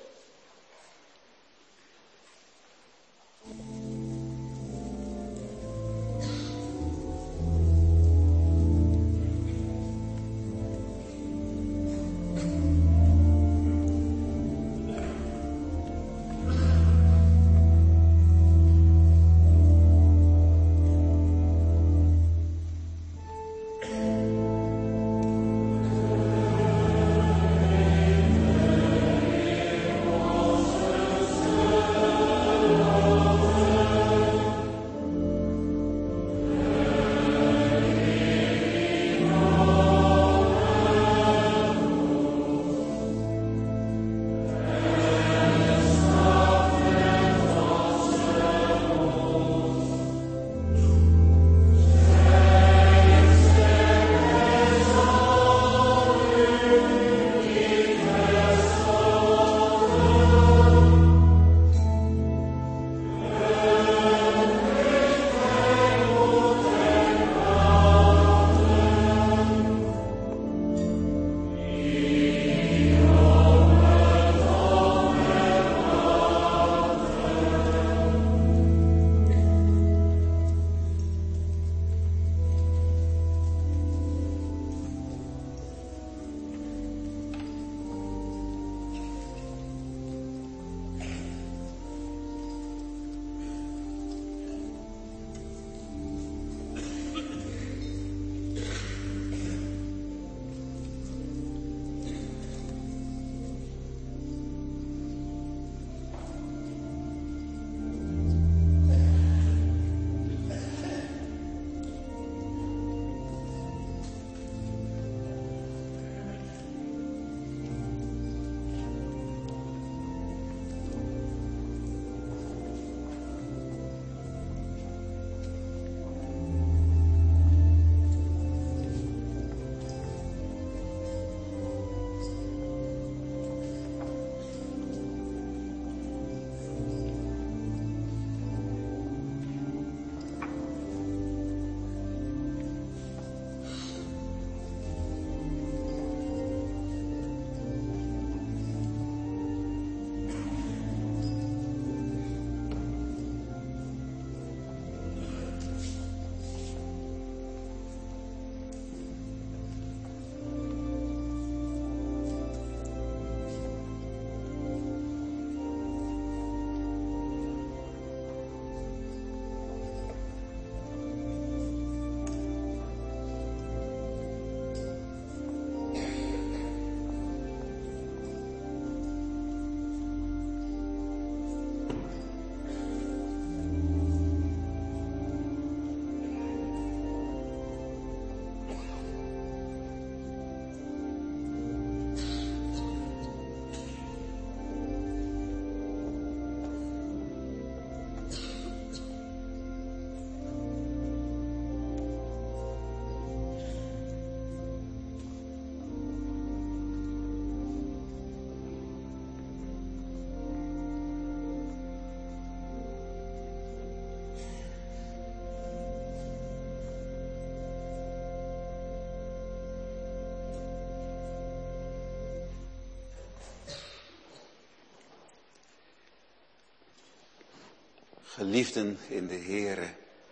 A: Geliefden in de Heere,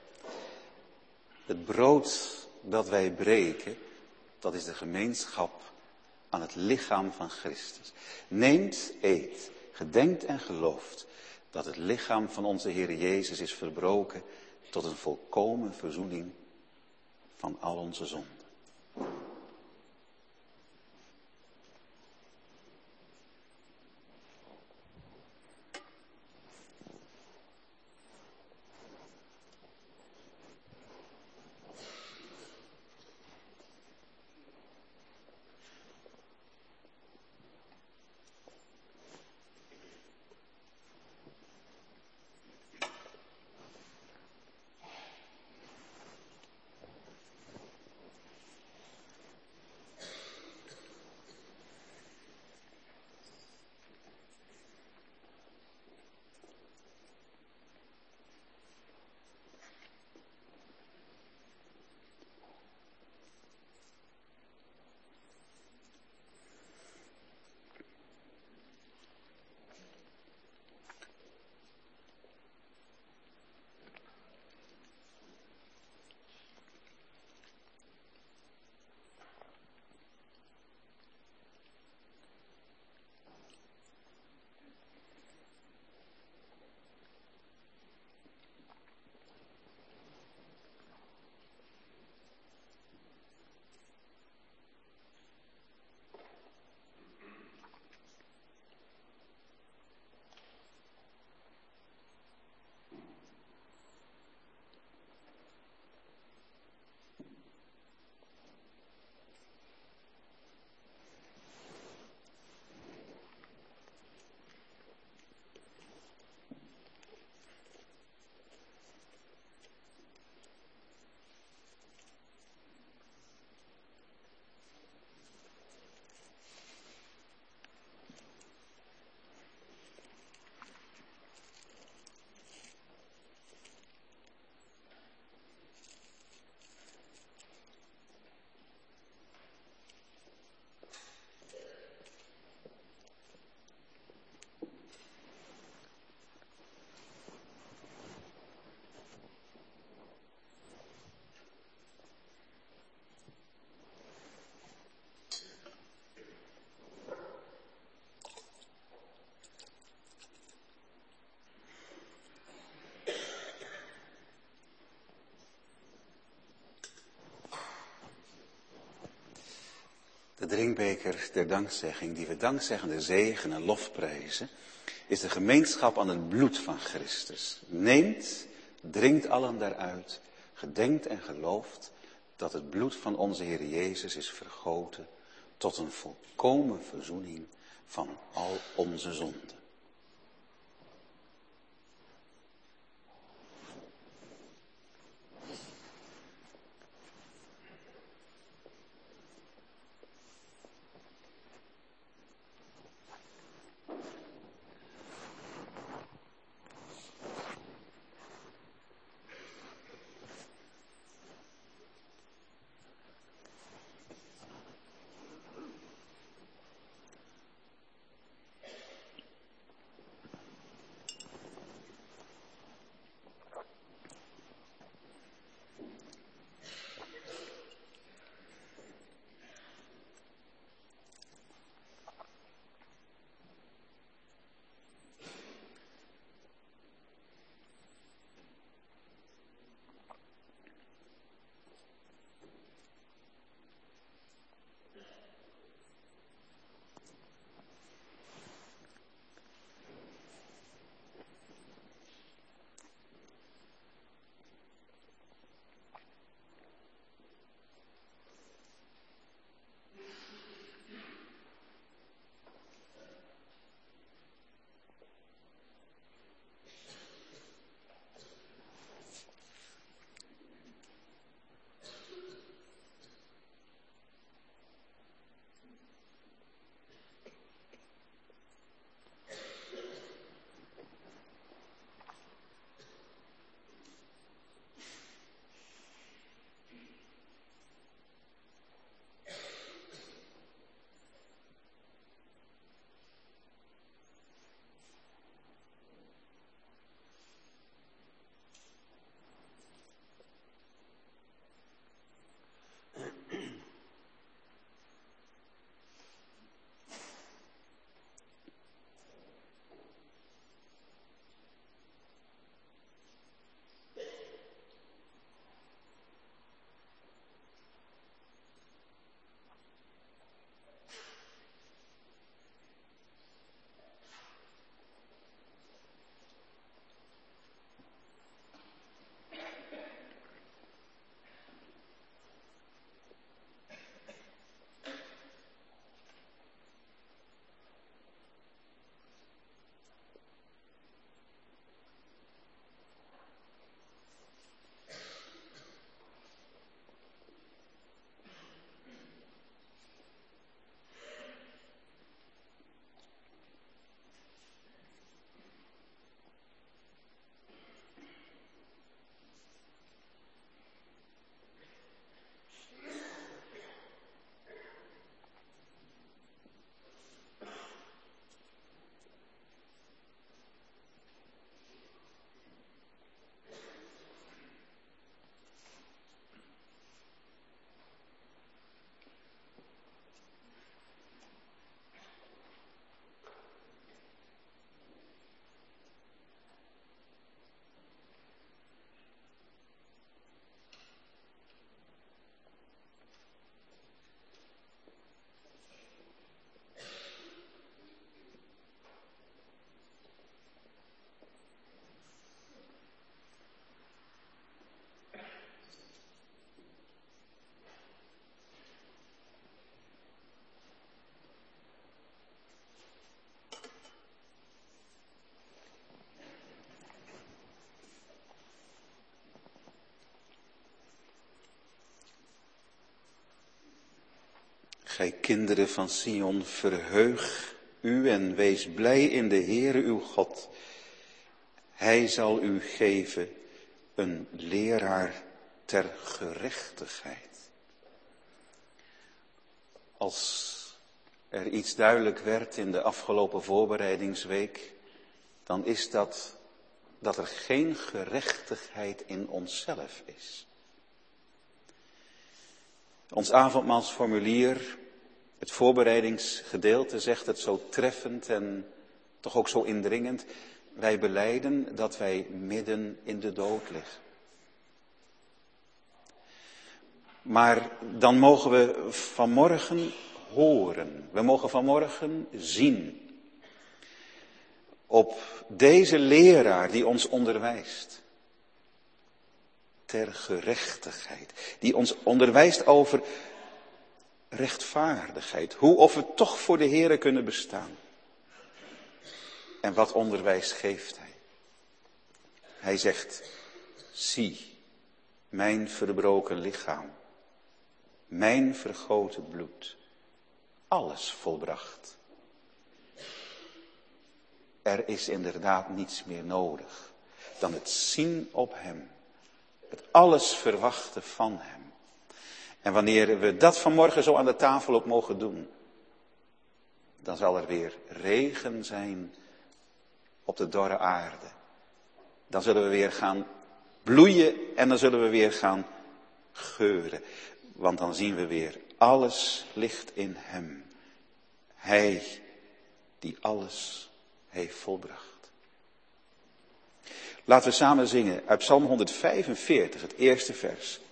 A: het brood dat wij breken, dat is de gemeenschap aan het lichaam van Christus. Neemt, eet, gedenkt en gelooft dat het lichaam van onze Heer Jezus is verbroken tot een volkomen verzoening van al onze zonden. De drinkbeker der dankzegging, die we dankzeggende zegen en lof prijzen, is de gemeenschap aan het bloed van Christus. Neemt, drinkt allen daaruit, gedenkt en gelooft dat het bloed van onze Heer Jezus is vergoten tot een volkomen verzoening van al onze zonden. Gij kinderen van Sion, verheug u en wees blij in de Heere uw God. Hij zal u geven een leraar ter gerechtigheid. Als er iets duidelijk werd in de afgelopen voorbereidingsweek, dan is dat er geen gerechtigheid in onszelf is. Ons avondmaalsformulier, het voorbereidingsgedeelte, zegt het zo treffend en toch ook zo indringend. Wij belijden dat wij midden in de dood liggen. Maar dan mogen we vanmorgen horen. We mogen vanmorgen zien. Op deze leraar die ons onderwijst. Ter gerechtigheid. Die ons onderwijst over rechtvaardigheid. Hoe of we toch voor de Heere kunnen bestaan. En wat onderwijs geeft hij? Hij zegt, zie, mijn verbroken lichaam. Mijn vergoten bloed. Alles volbracht. Er is inderdaad niets meer nodig dan het zien op hem. Het alles verwachten van hem. En wanneer we dat vanmorgen zo aan de tafel ook mogen doen, dan zal er weer regen zijn op de dorre aarde. Dan zullen we weer gaan bloeien en dan zullen we weer gaan geuren. Want dan zien we weer, alles ligt in hem. Hij die alles heeft volbracht. Laten we samen zingen uit Psalm 145, het eerste vers.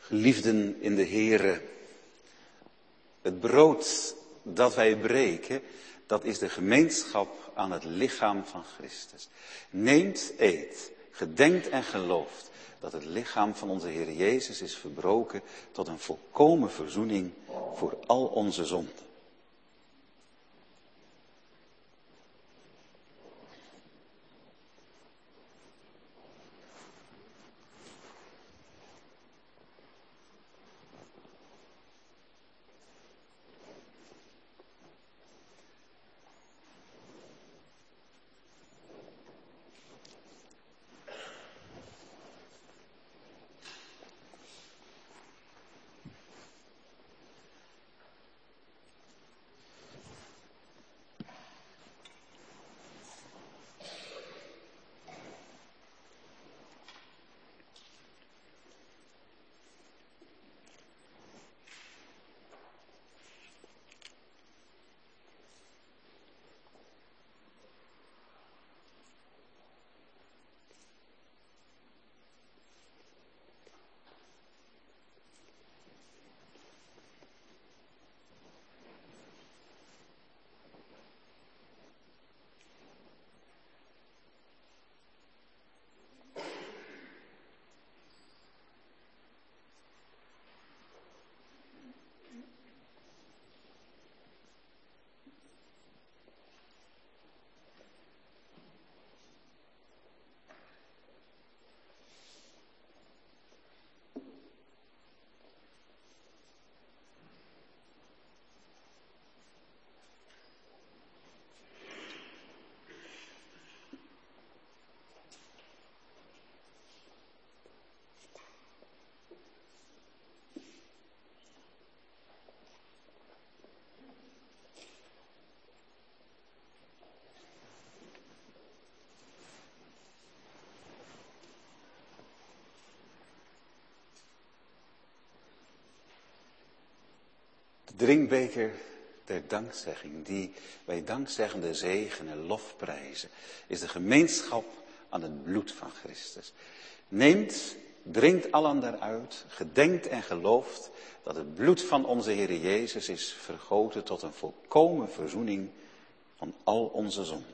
A: Geliefden in de Here, het brood dat wij breken, dat is de gemeenschap aan het lichaam van Christus. Neemt, eet, gedenkt en gelooft dat het lichaam van onze Heer Jezus is verbroken tot een volkomen verzoening voor al onze zonden. De drinkbeker der dankzegging, die wij dankzeggende zegenen, lofprijzen, is de gemeenschap aan het bloed van Christus. Neemt, drinkt allen daaruit, gedenkt en gelooft dat het bloed van onze Heer Jezus is vergoten tot een volkomen verzoening van al onze zonden.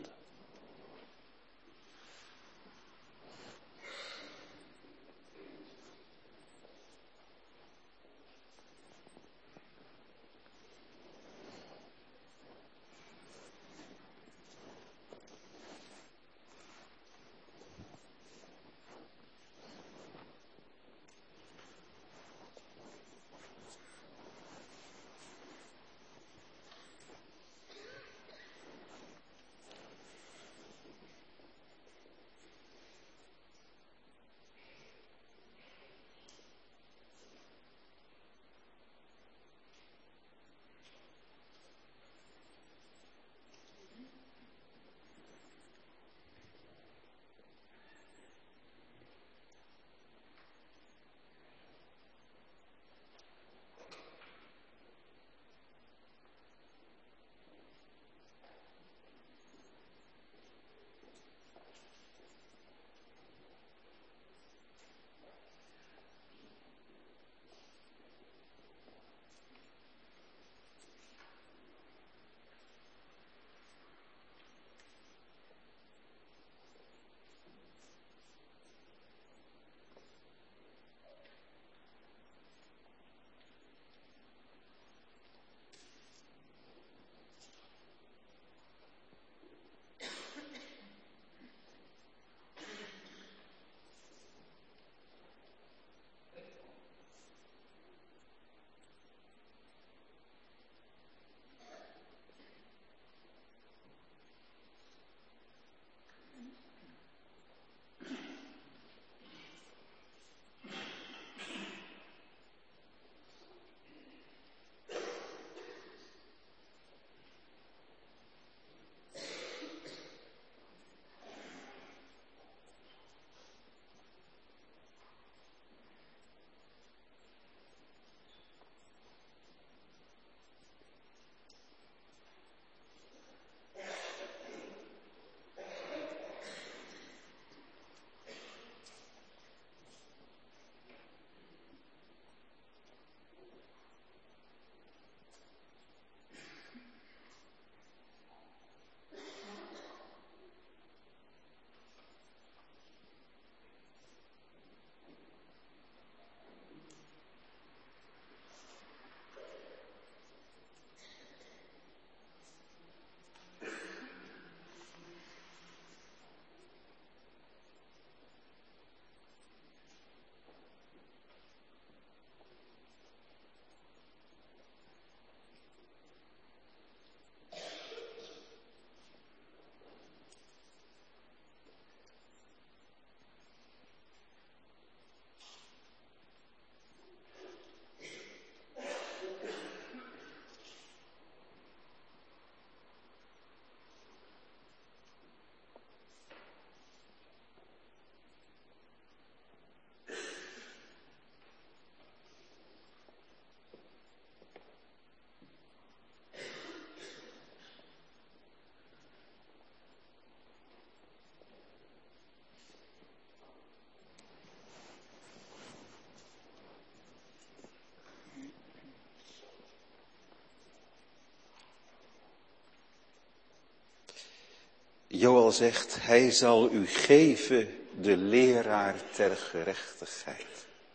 A: Joël zegt, hij zal u geven de leraar ter gerechtigheid.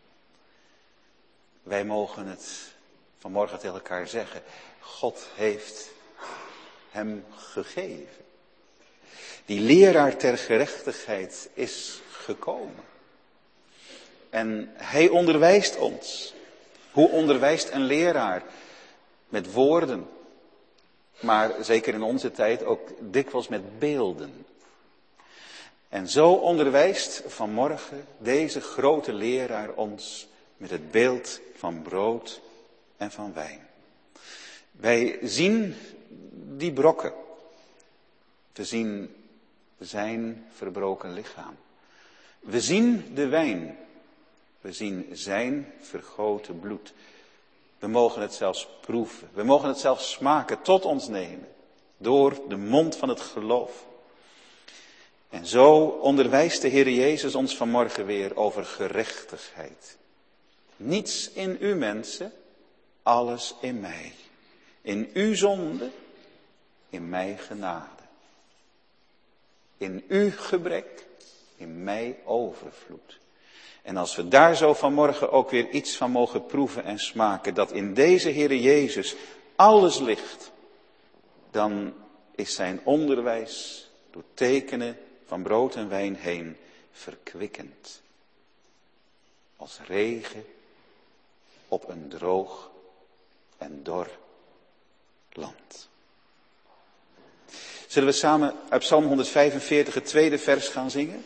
A: Wij mogen het vanmorgen tegen elkaar zeggen. God heeft hem gegeven. Die leraar ter gerechtigheid is gekomen. En hij onderwijst ons. Hoe onderwijst een leraar? Met woorden. Maar zeker in onze tijd ook dikwijls met beelden. En zo onderwijst vanmorgen deze grote leraar ons met het beeld van brood en van wijn. Wij zien die brokken. We zien zijn verbroken lichaam. We zien de wijn. We zien zijn vergoten bloed. We mogen het zelfs proeven. We mogen het zelfs smaken, tot ons nemen. Door de mond van het geloof. En zo onderwijst de Heer Jezus ons vanmorgen weer over gerechtigheid. Niets in u mensen, alles in mij. In u zonde, in mij genade. In u gebrek, in mij overvloed. En als we daar zo vanmorgen ook weer iets van mogen proeven en smaken, dat in deze Heere Jezus alles ligt, dan is zijn onderwijs door tekenen van brood en wijn heen verkwikkend. Als regen op een droog en dor land. Zullen we samen uit Psalm 145 het tweede vers gaan zingen?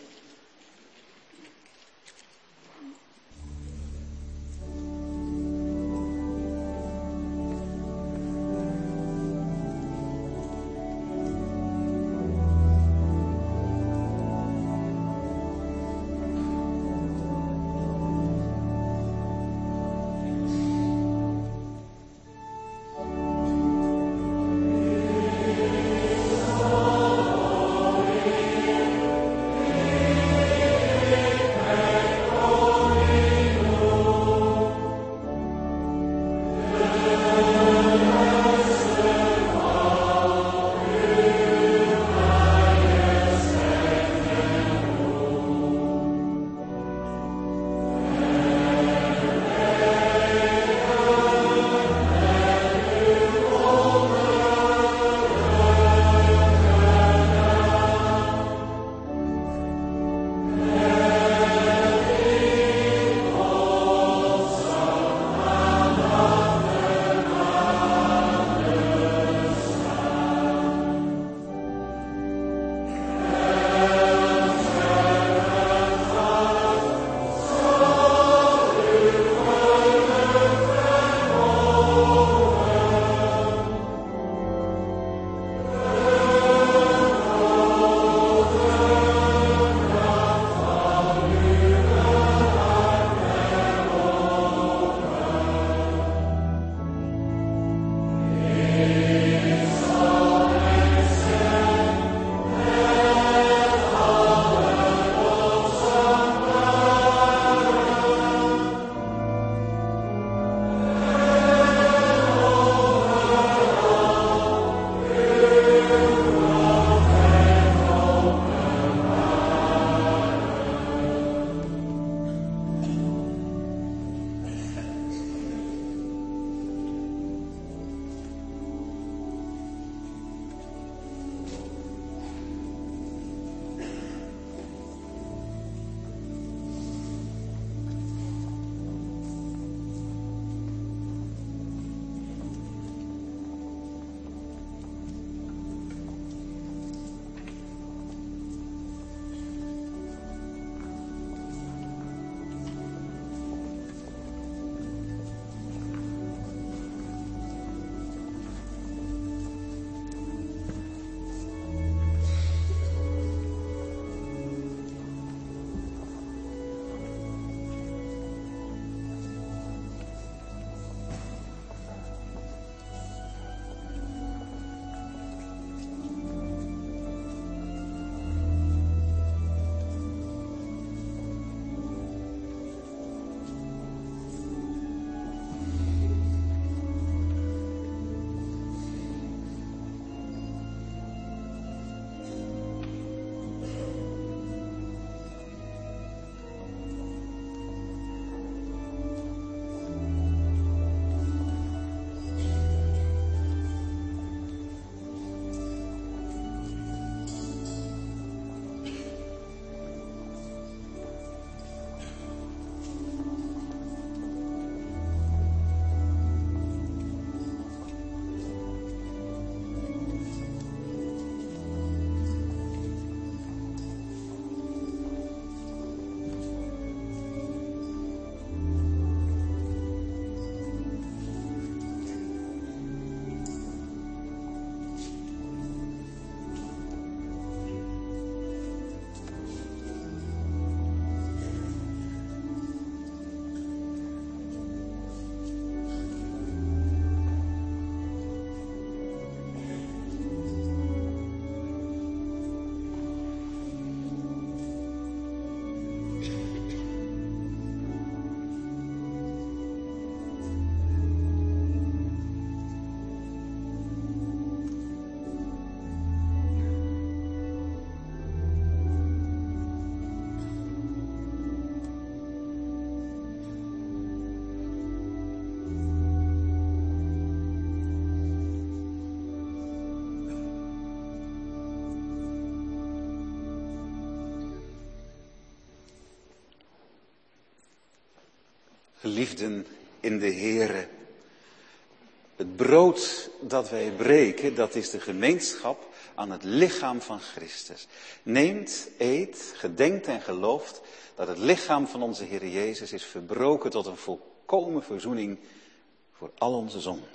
A: Geliefden in de Heere, het brood dat wij breken, dat is de gemeenschap aan het lichaam van Christus. Neemt, eet, gedenkt en gelooft dat het lichaam van onze Heer Jezus is verbroken tot een volkomen verzoening voor al onze zonden.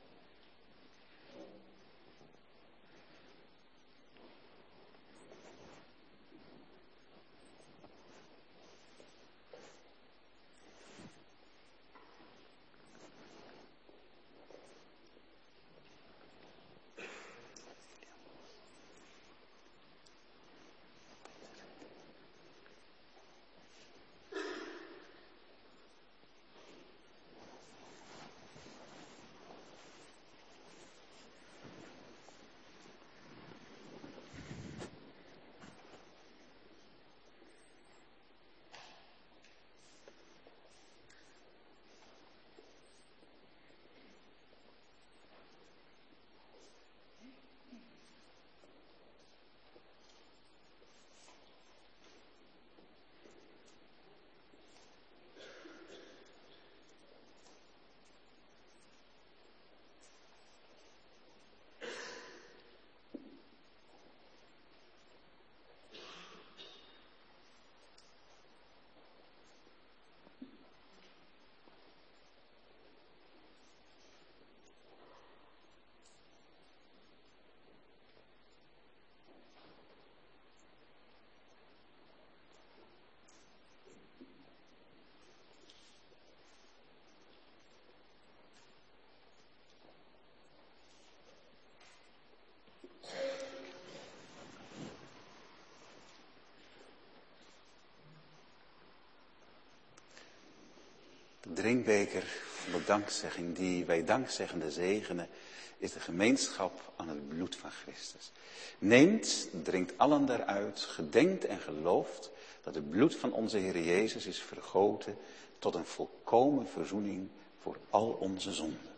A: De drinkbeker van de dankzegging die wij dankzeggende zegenen, is de gemeenschap aan het bloed van Christus. Neemt, drinkt allen daaruit, gedenkt en gelooft dat het bloed van onze Heer Jezus is vergoten tot een volkomen verzoening voor al onze zonden.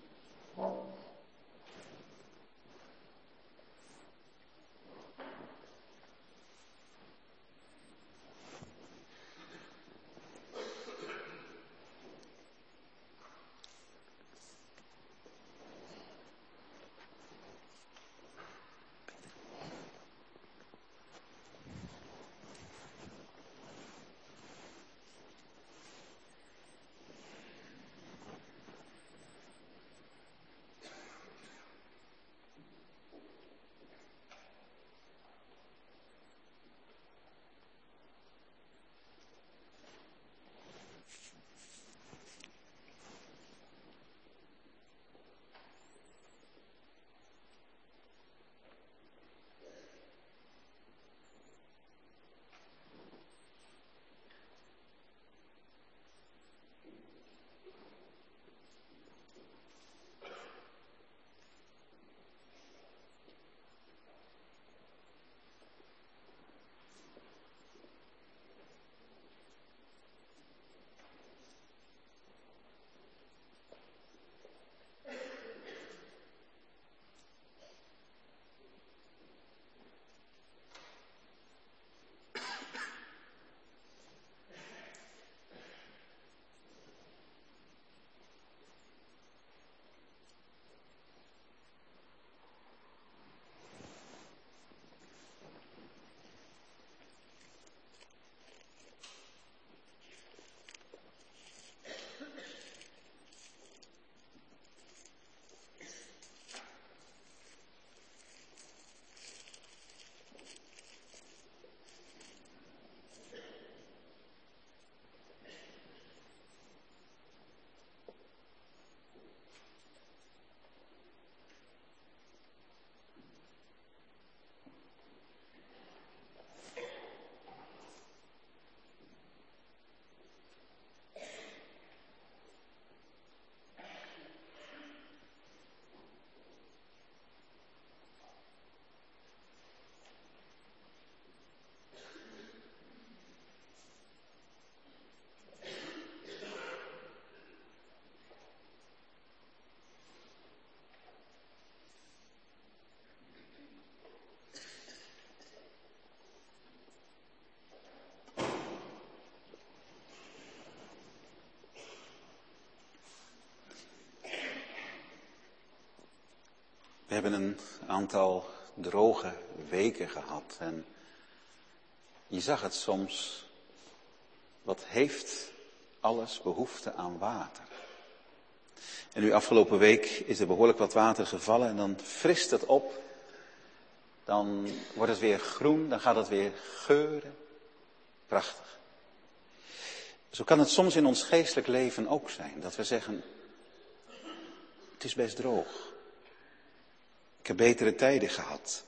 A: We hebben een aantal droge weken gehad en je zag het soms, wat heeft alles behoefte aan water? En nu afgelopen week is er behoorlijk wat water gevallen en dan frist het op. Dan wordt het weer groen, dan gaat het weer geuren. Prachtig. Zo kan het soms in ons geestelijk leven ook zijn, dat we zeggen, het is best droog. Ik heb betere tijden gehad.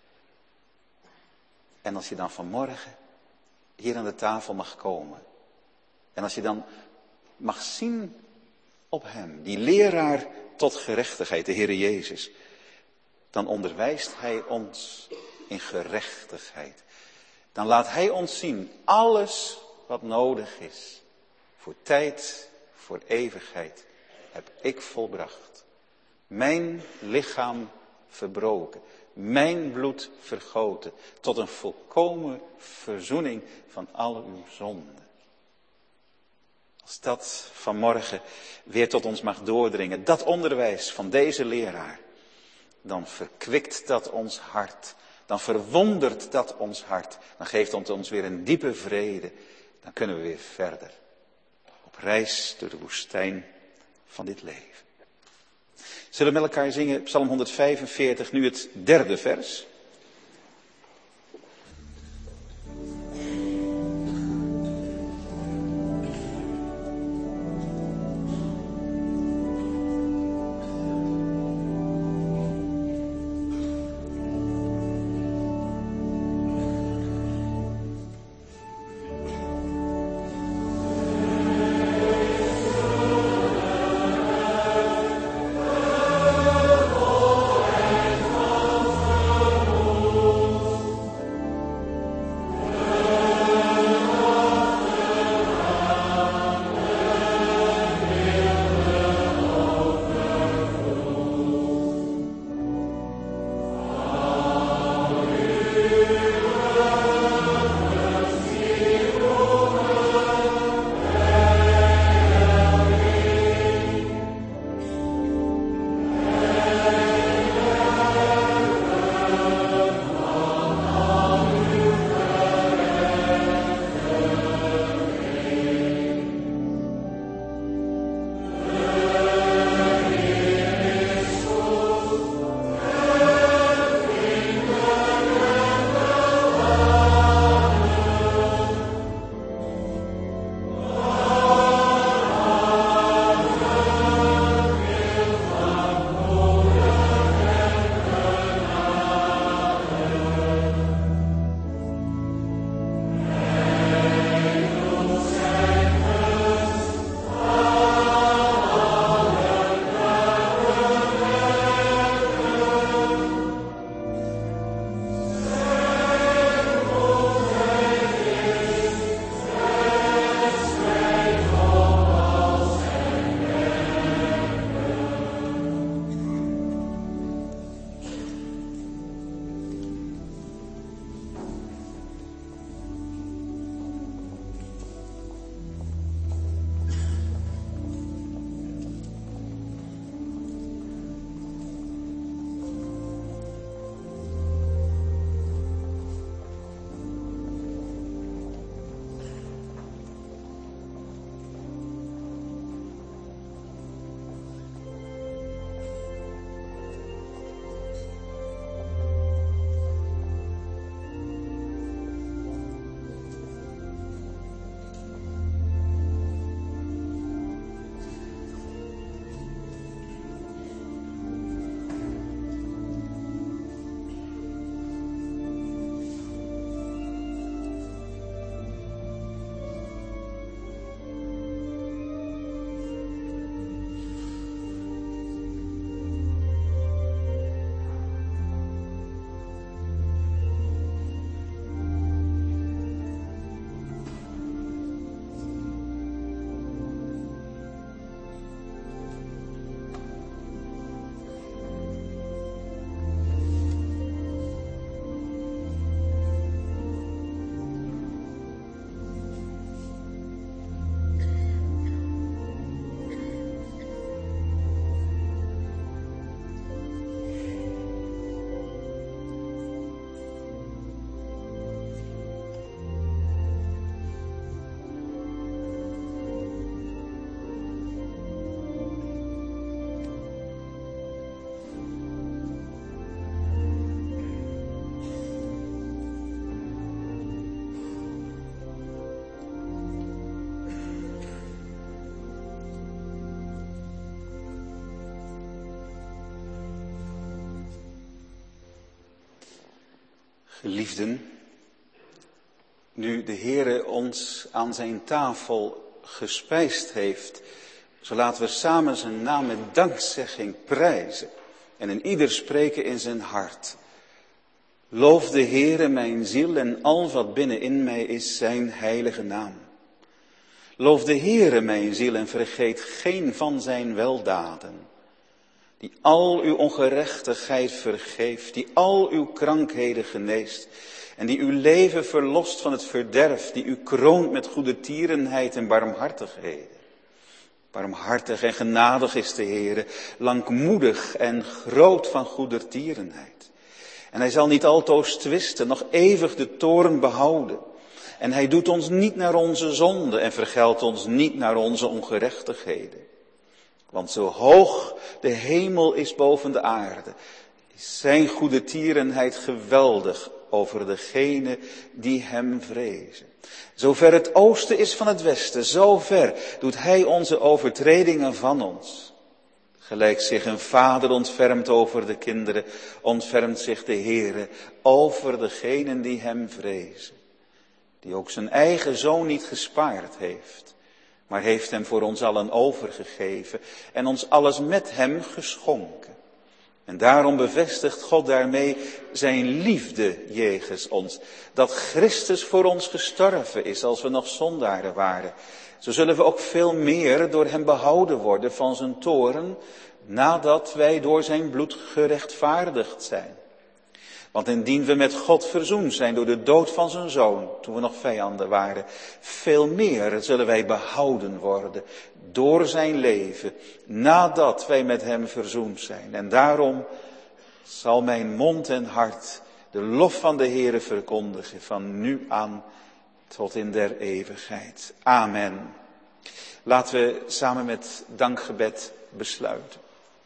A: En als je dan vanmorgen hier aan de tafel mag komen. En als je dan mag zien op hem, die leraar tot gerechtigheid, de Heere Jezus. Dan onderwijst hij ons in gerechtigheid. Dan laat hij ons zien alles wat nodig is. Voor tijd, voor eeuwigheid heb ik volbracht. Mijn lichaam verbroken. Mijn bloed vergoten. Tot een volkomen verzoening van al uw zonden. Als dat vanmorgen weer tot ons mag doordringen. Dat onderwijs van deze leraar. Dan verkwikt dat ons hart. Dan verwondert dat ons hart. Dan geeft het ons weer een diepe vrede. Dan kunnen we weer verder. Op reis door de woestijn van dit leven. Zullen we met elkaar zingen Psalm 145, nu het 3e vers. Geliefden, nu de Heere ons aan zijn tafel gespijsd heeft, zo laten we samen zijn naam met dankzegging prijzen en in ieder spreken in zijn hart. Loof de Heere mijn ziel en al wat binnenin mij is zijn heilige naam. Loof de Heere mijn ziel en vergeet geen van zijn weldaden, die al uw ongerechtigheid vergeeft, die al uw krankheden geneest en die uw leven verlost van het verderf, die u kroont met goedertierenheid en barmhartigheden. Barmhartig en genadig is de Heere, langmoedig en groot van goedertierenheid. En hij zal niet altoos twisten, nog eeuwig de toorn behouden. En hij doet ons niet naar onze zonde en vergeldt ons niet naar onze ongerechtigheden. Want zo hoog de hemel is boven de aarde, is zijn goedertierenheid geweldig over degenen die hem vrezen. Zover het oosten is van het westen, zo ver doet hij onze overtredingen van ons. Gelijk zich een vader ontfermt over de kinderen, ontfermt zich de Heere over degenen die hem vrezen. Die ook zijn eigen zoon niet gespaard heeft, maar heeft hem voor ons allen overgegeven en ons alles met hem geschonken. En daarom bevestigt God daarmee zijn liefde jegens ons. Dat Christus voor ons gestorven is als we nog zondaren waren. Zo zullen we ook veel meer door hem behouden worden van zijn toorn, nadat wij door zijn bloed gerechtvaardigd zijn. Want indien we met God verzoend zijn door de dood van zijn zoon, toen we nog vijanden waren, veel meer zullen wij behouden worden door zijn leven, nadat wij met hem verzoend zijn. En daarom zal mijn mond en hart de lof van de Heere verkondigen, van nu aan tot in der eeuwigheid. Amen. Laten we samen met dankgebed besluiten.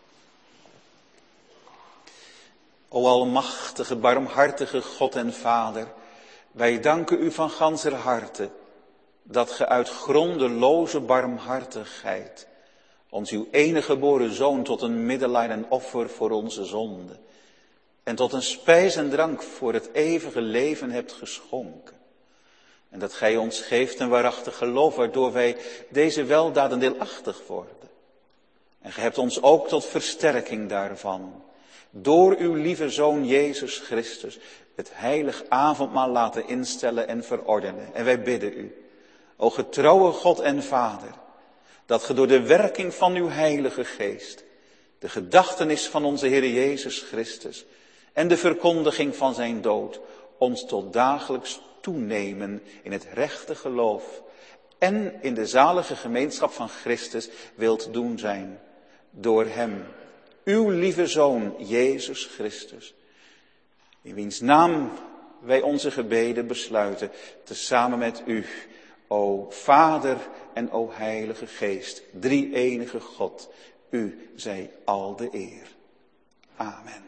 A: O almachtige, barmhartige God en Vader, wij danken u van ganser harte, dat ge uit grondeloze barmhartigheid ons uw enige geboren zoon tot een middelaar en offer voor onze zonde en tot een spijs en drank voor het eeuwige leven hebt geschonken. En dat gij ons geeft een waarachtig geloof, waardoor wij deze weldaden deelachtig worden. En gij hebt ons ook tot versterking daarvan door uw lieve Zoon Jezus Christus het heilig avondmaal laten instellen en verordenen. En wij bidden u, o getrouwe God en Vader, dat ge door de werking van uw heilige geest de gedachtenis van onze Heer Jezus Christus en de verkondiging van zijn dood ons tot dagelijks toenemen in het rechte geloof en in de zalige gemeenschap van Christus wilt doen zijn door hem, uw lieve Zoon, Jezus Christus, in wiens naam wij onze gebeden besluiten, tezamen met u, o Vader en o Heilige Geest, drie enige God, u zij al de eer. Amen.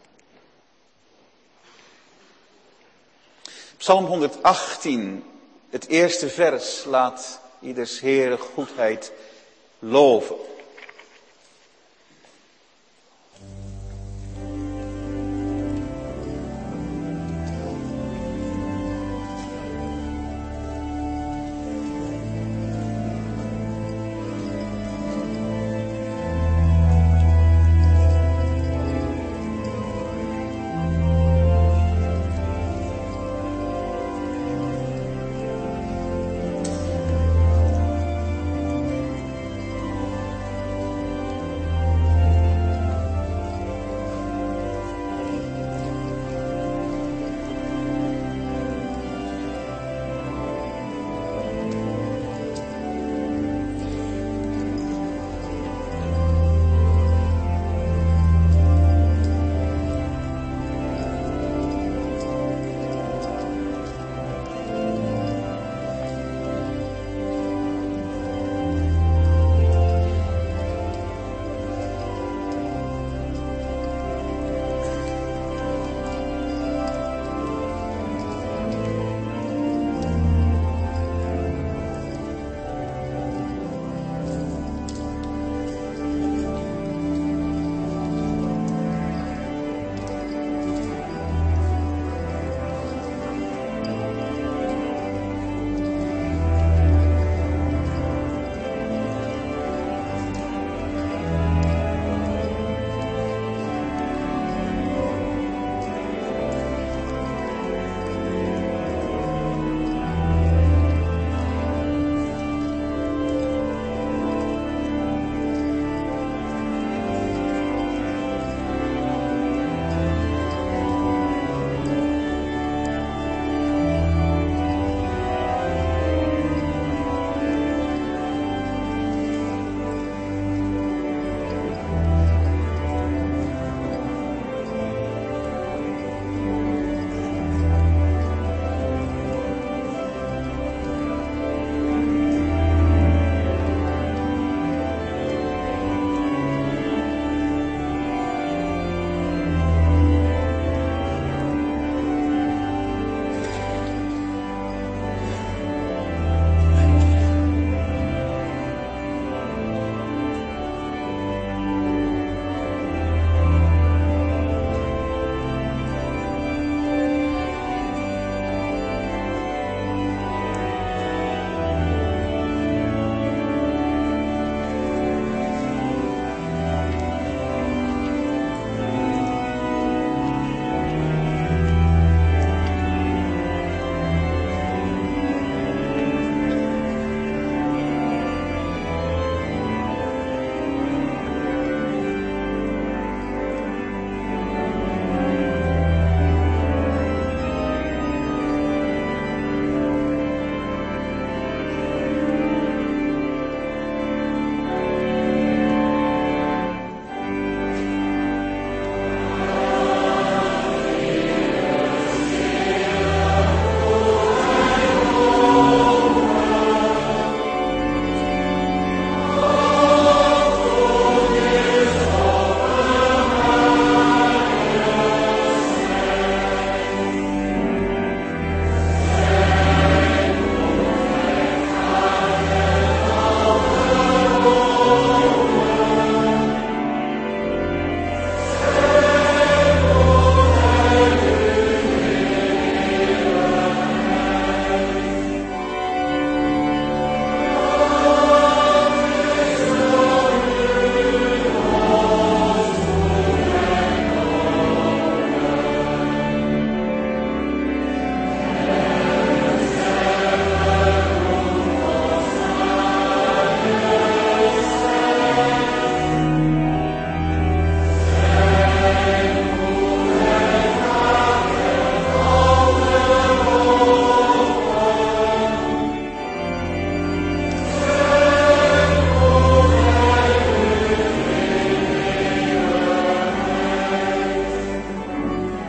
A: Psalm 118, het eerste vers, laat ieders Heere goedheid loven.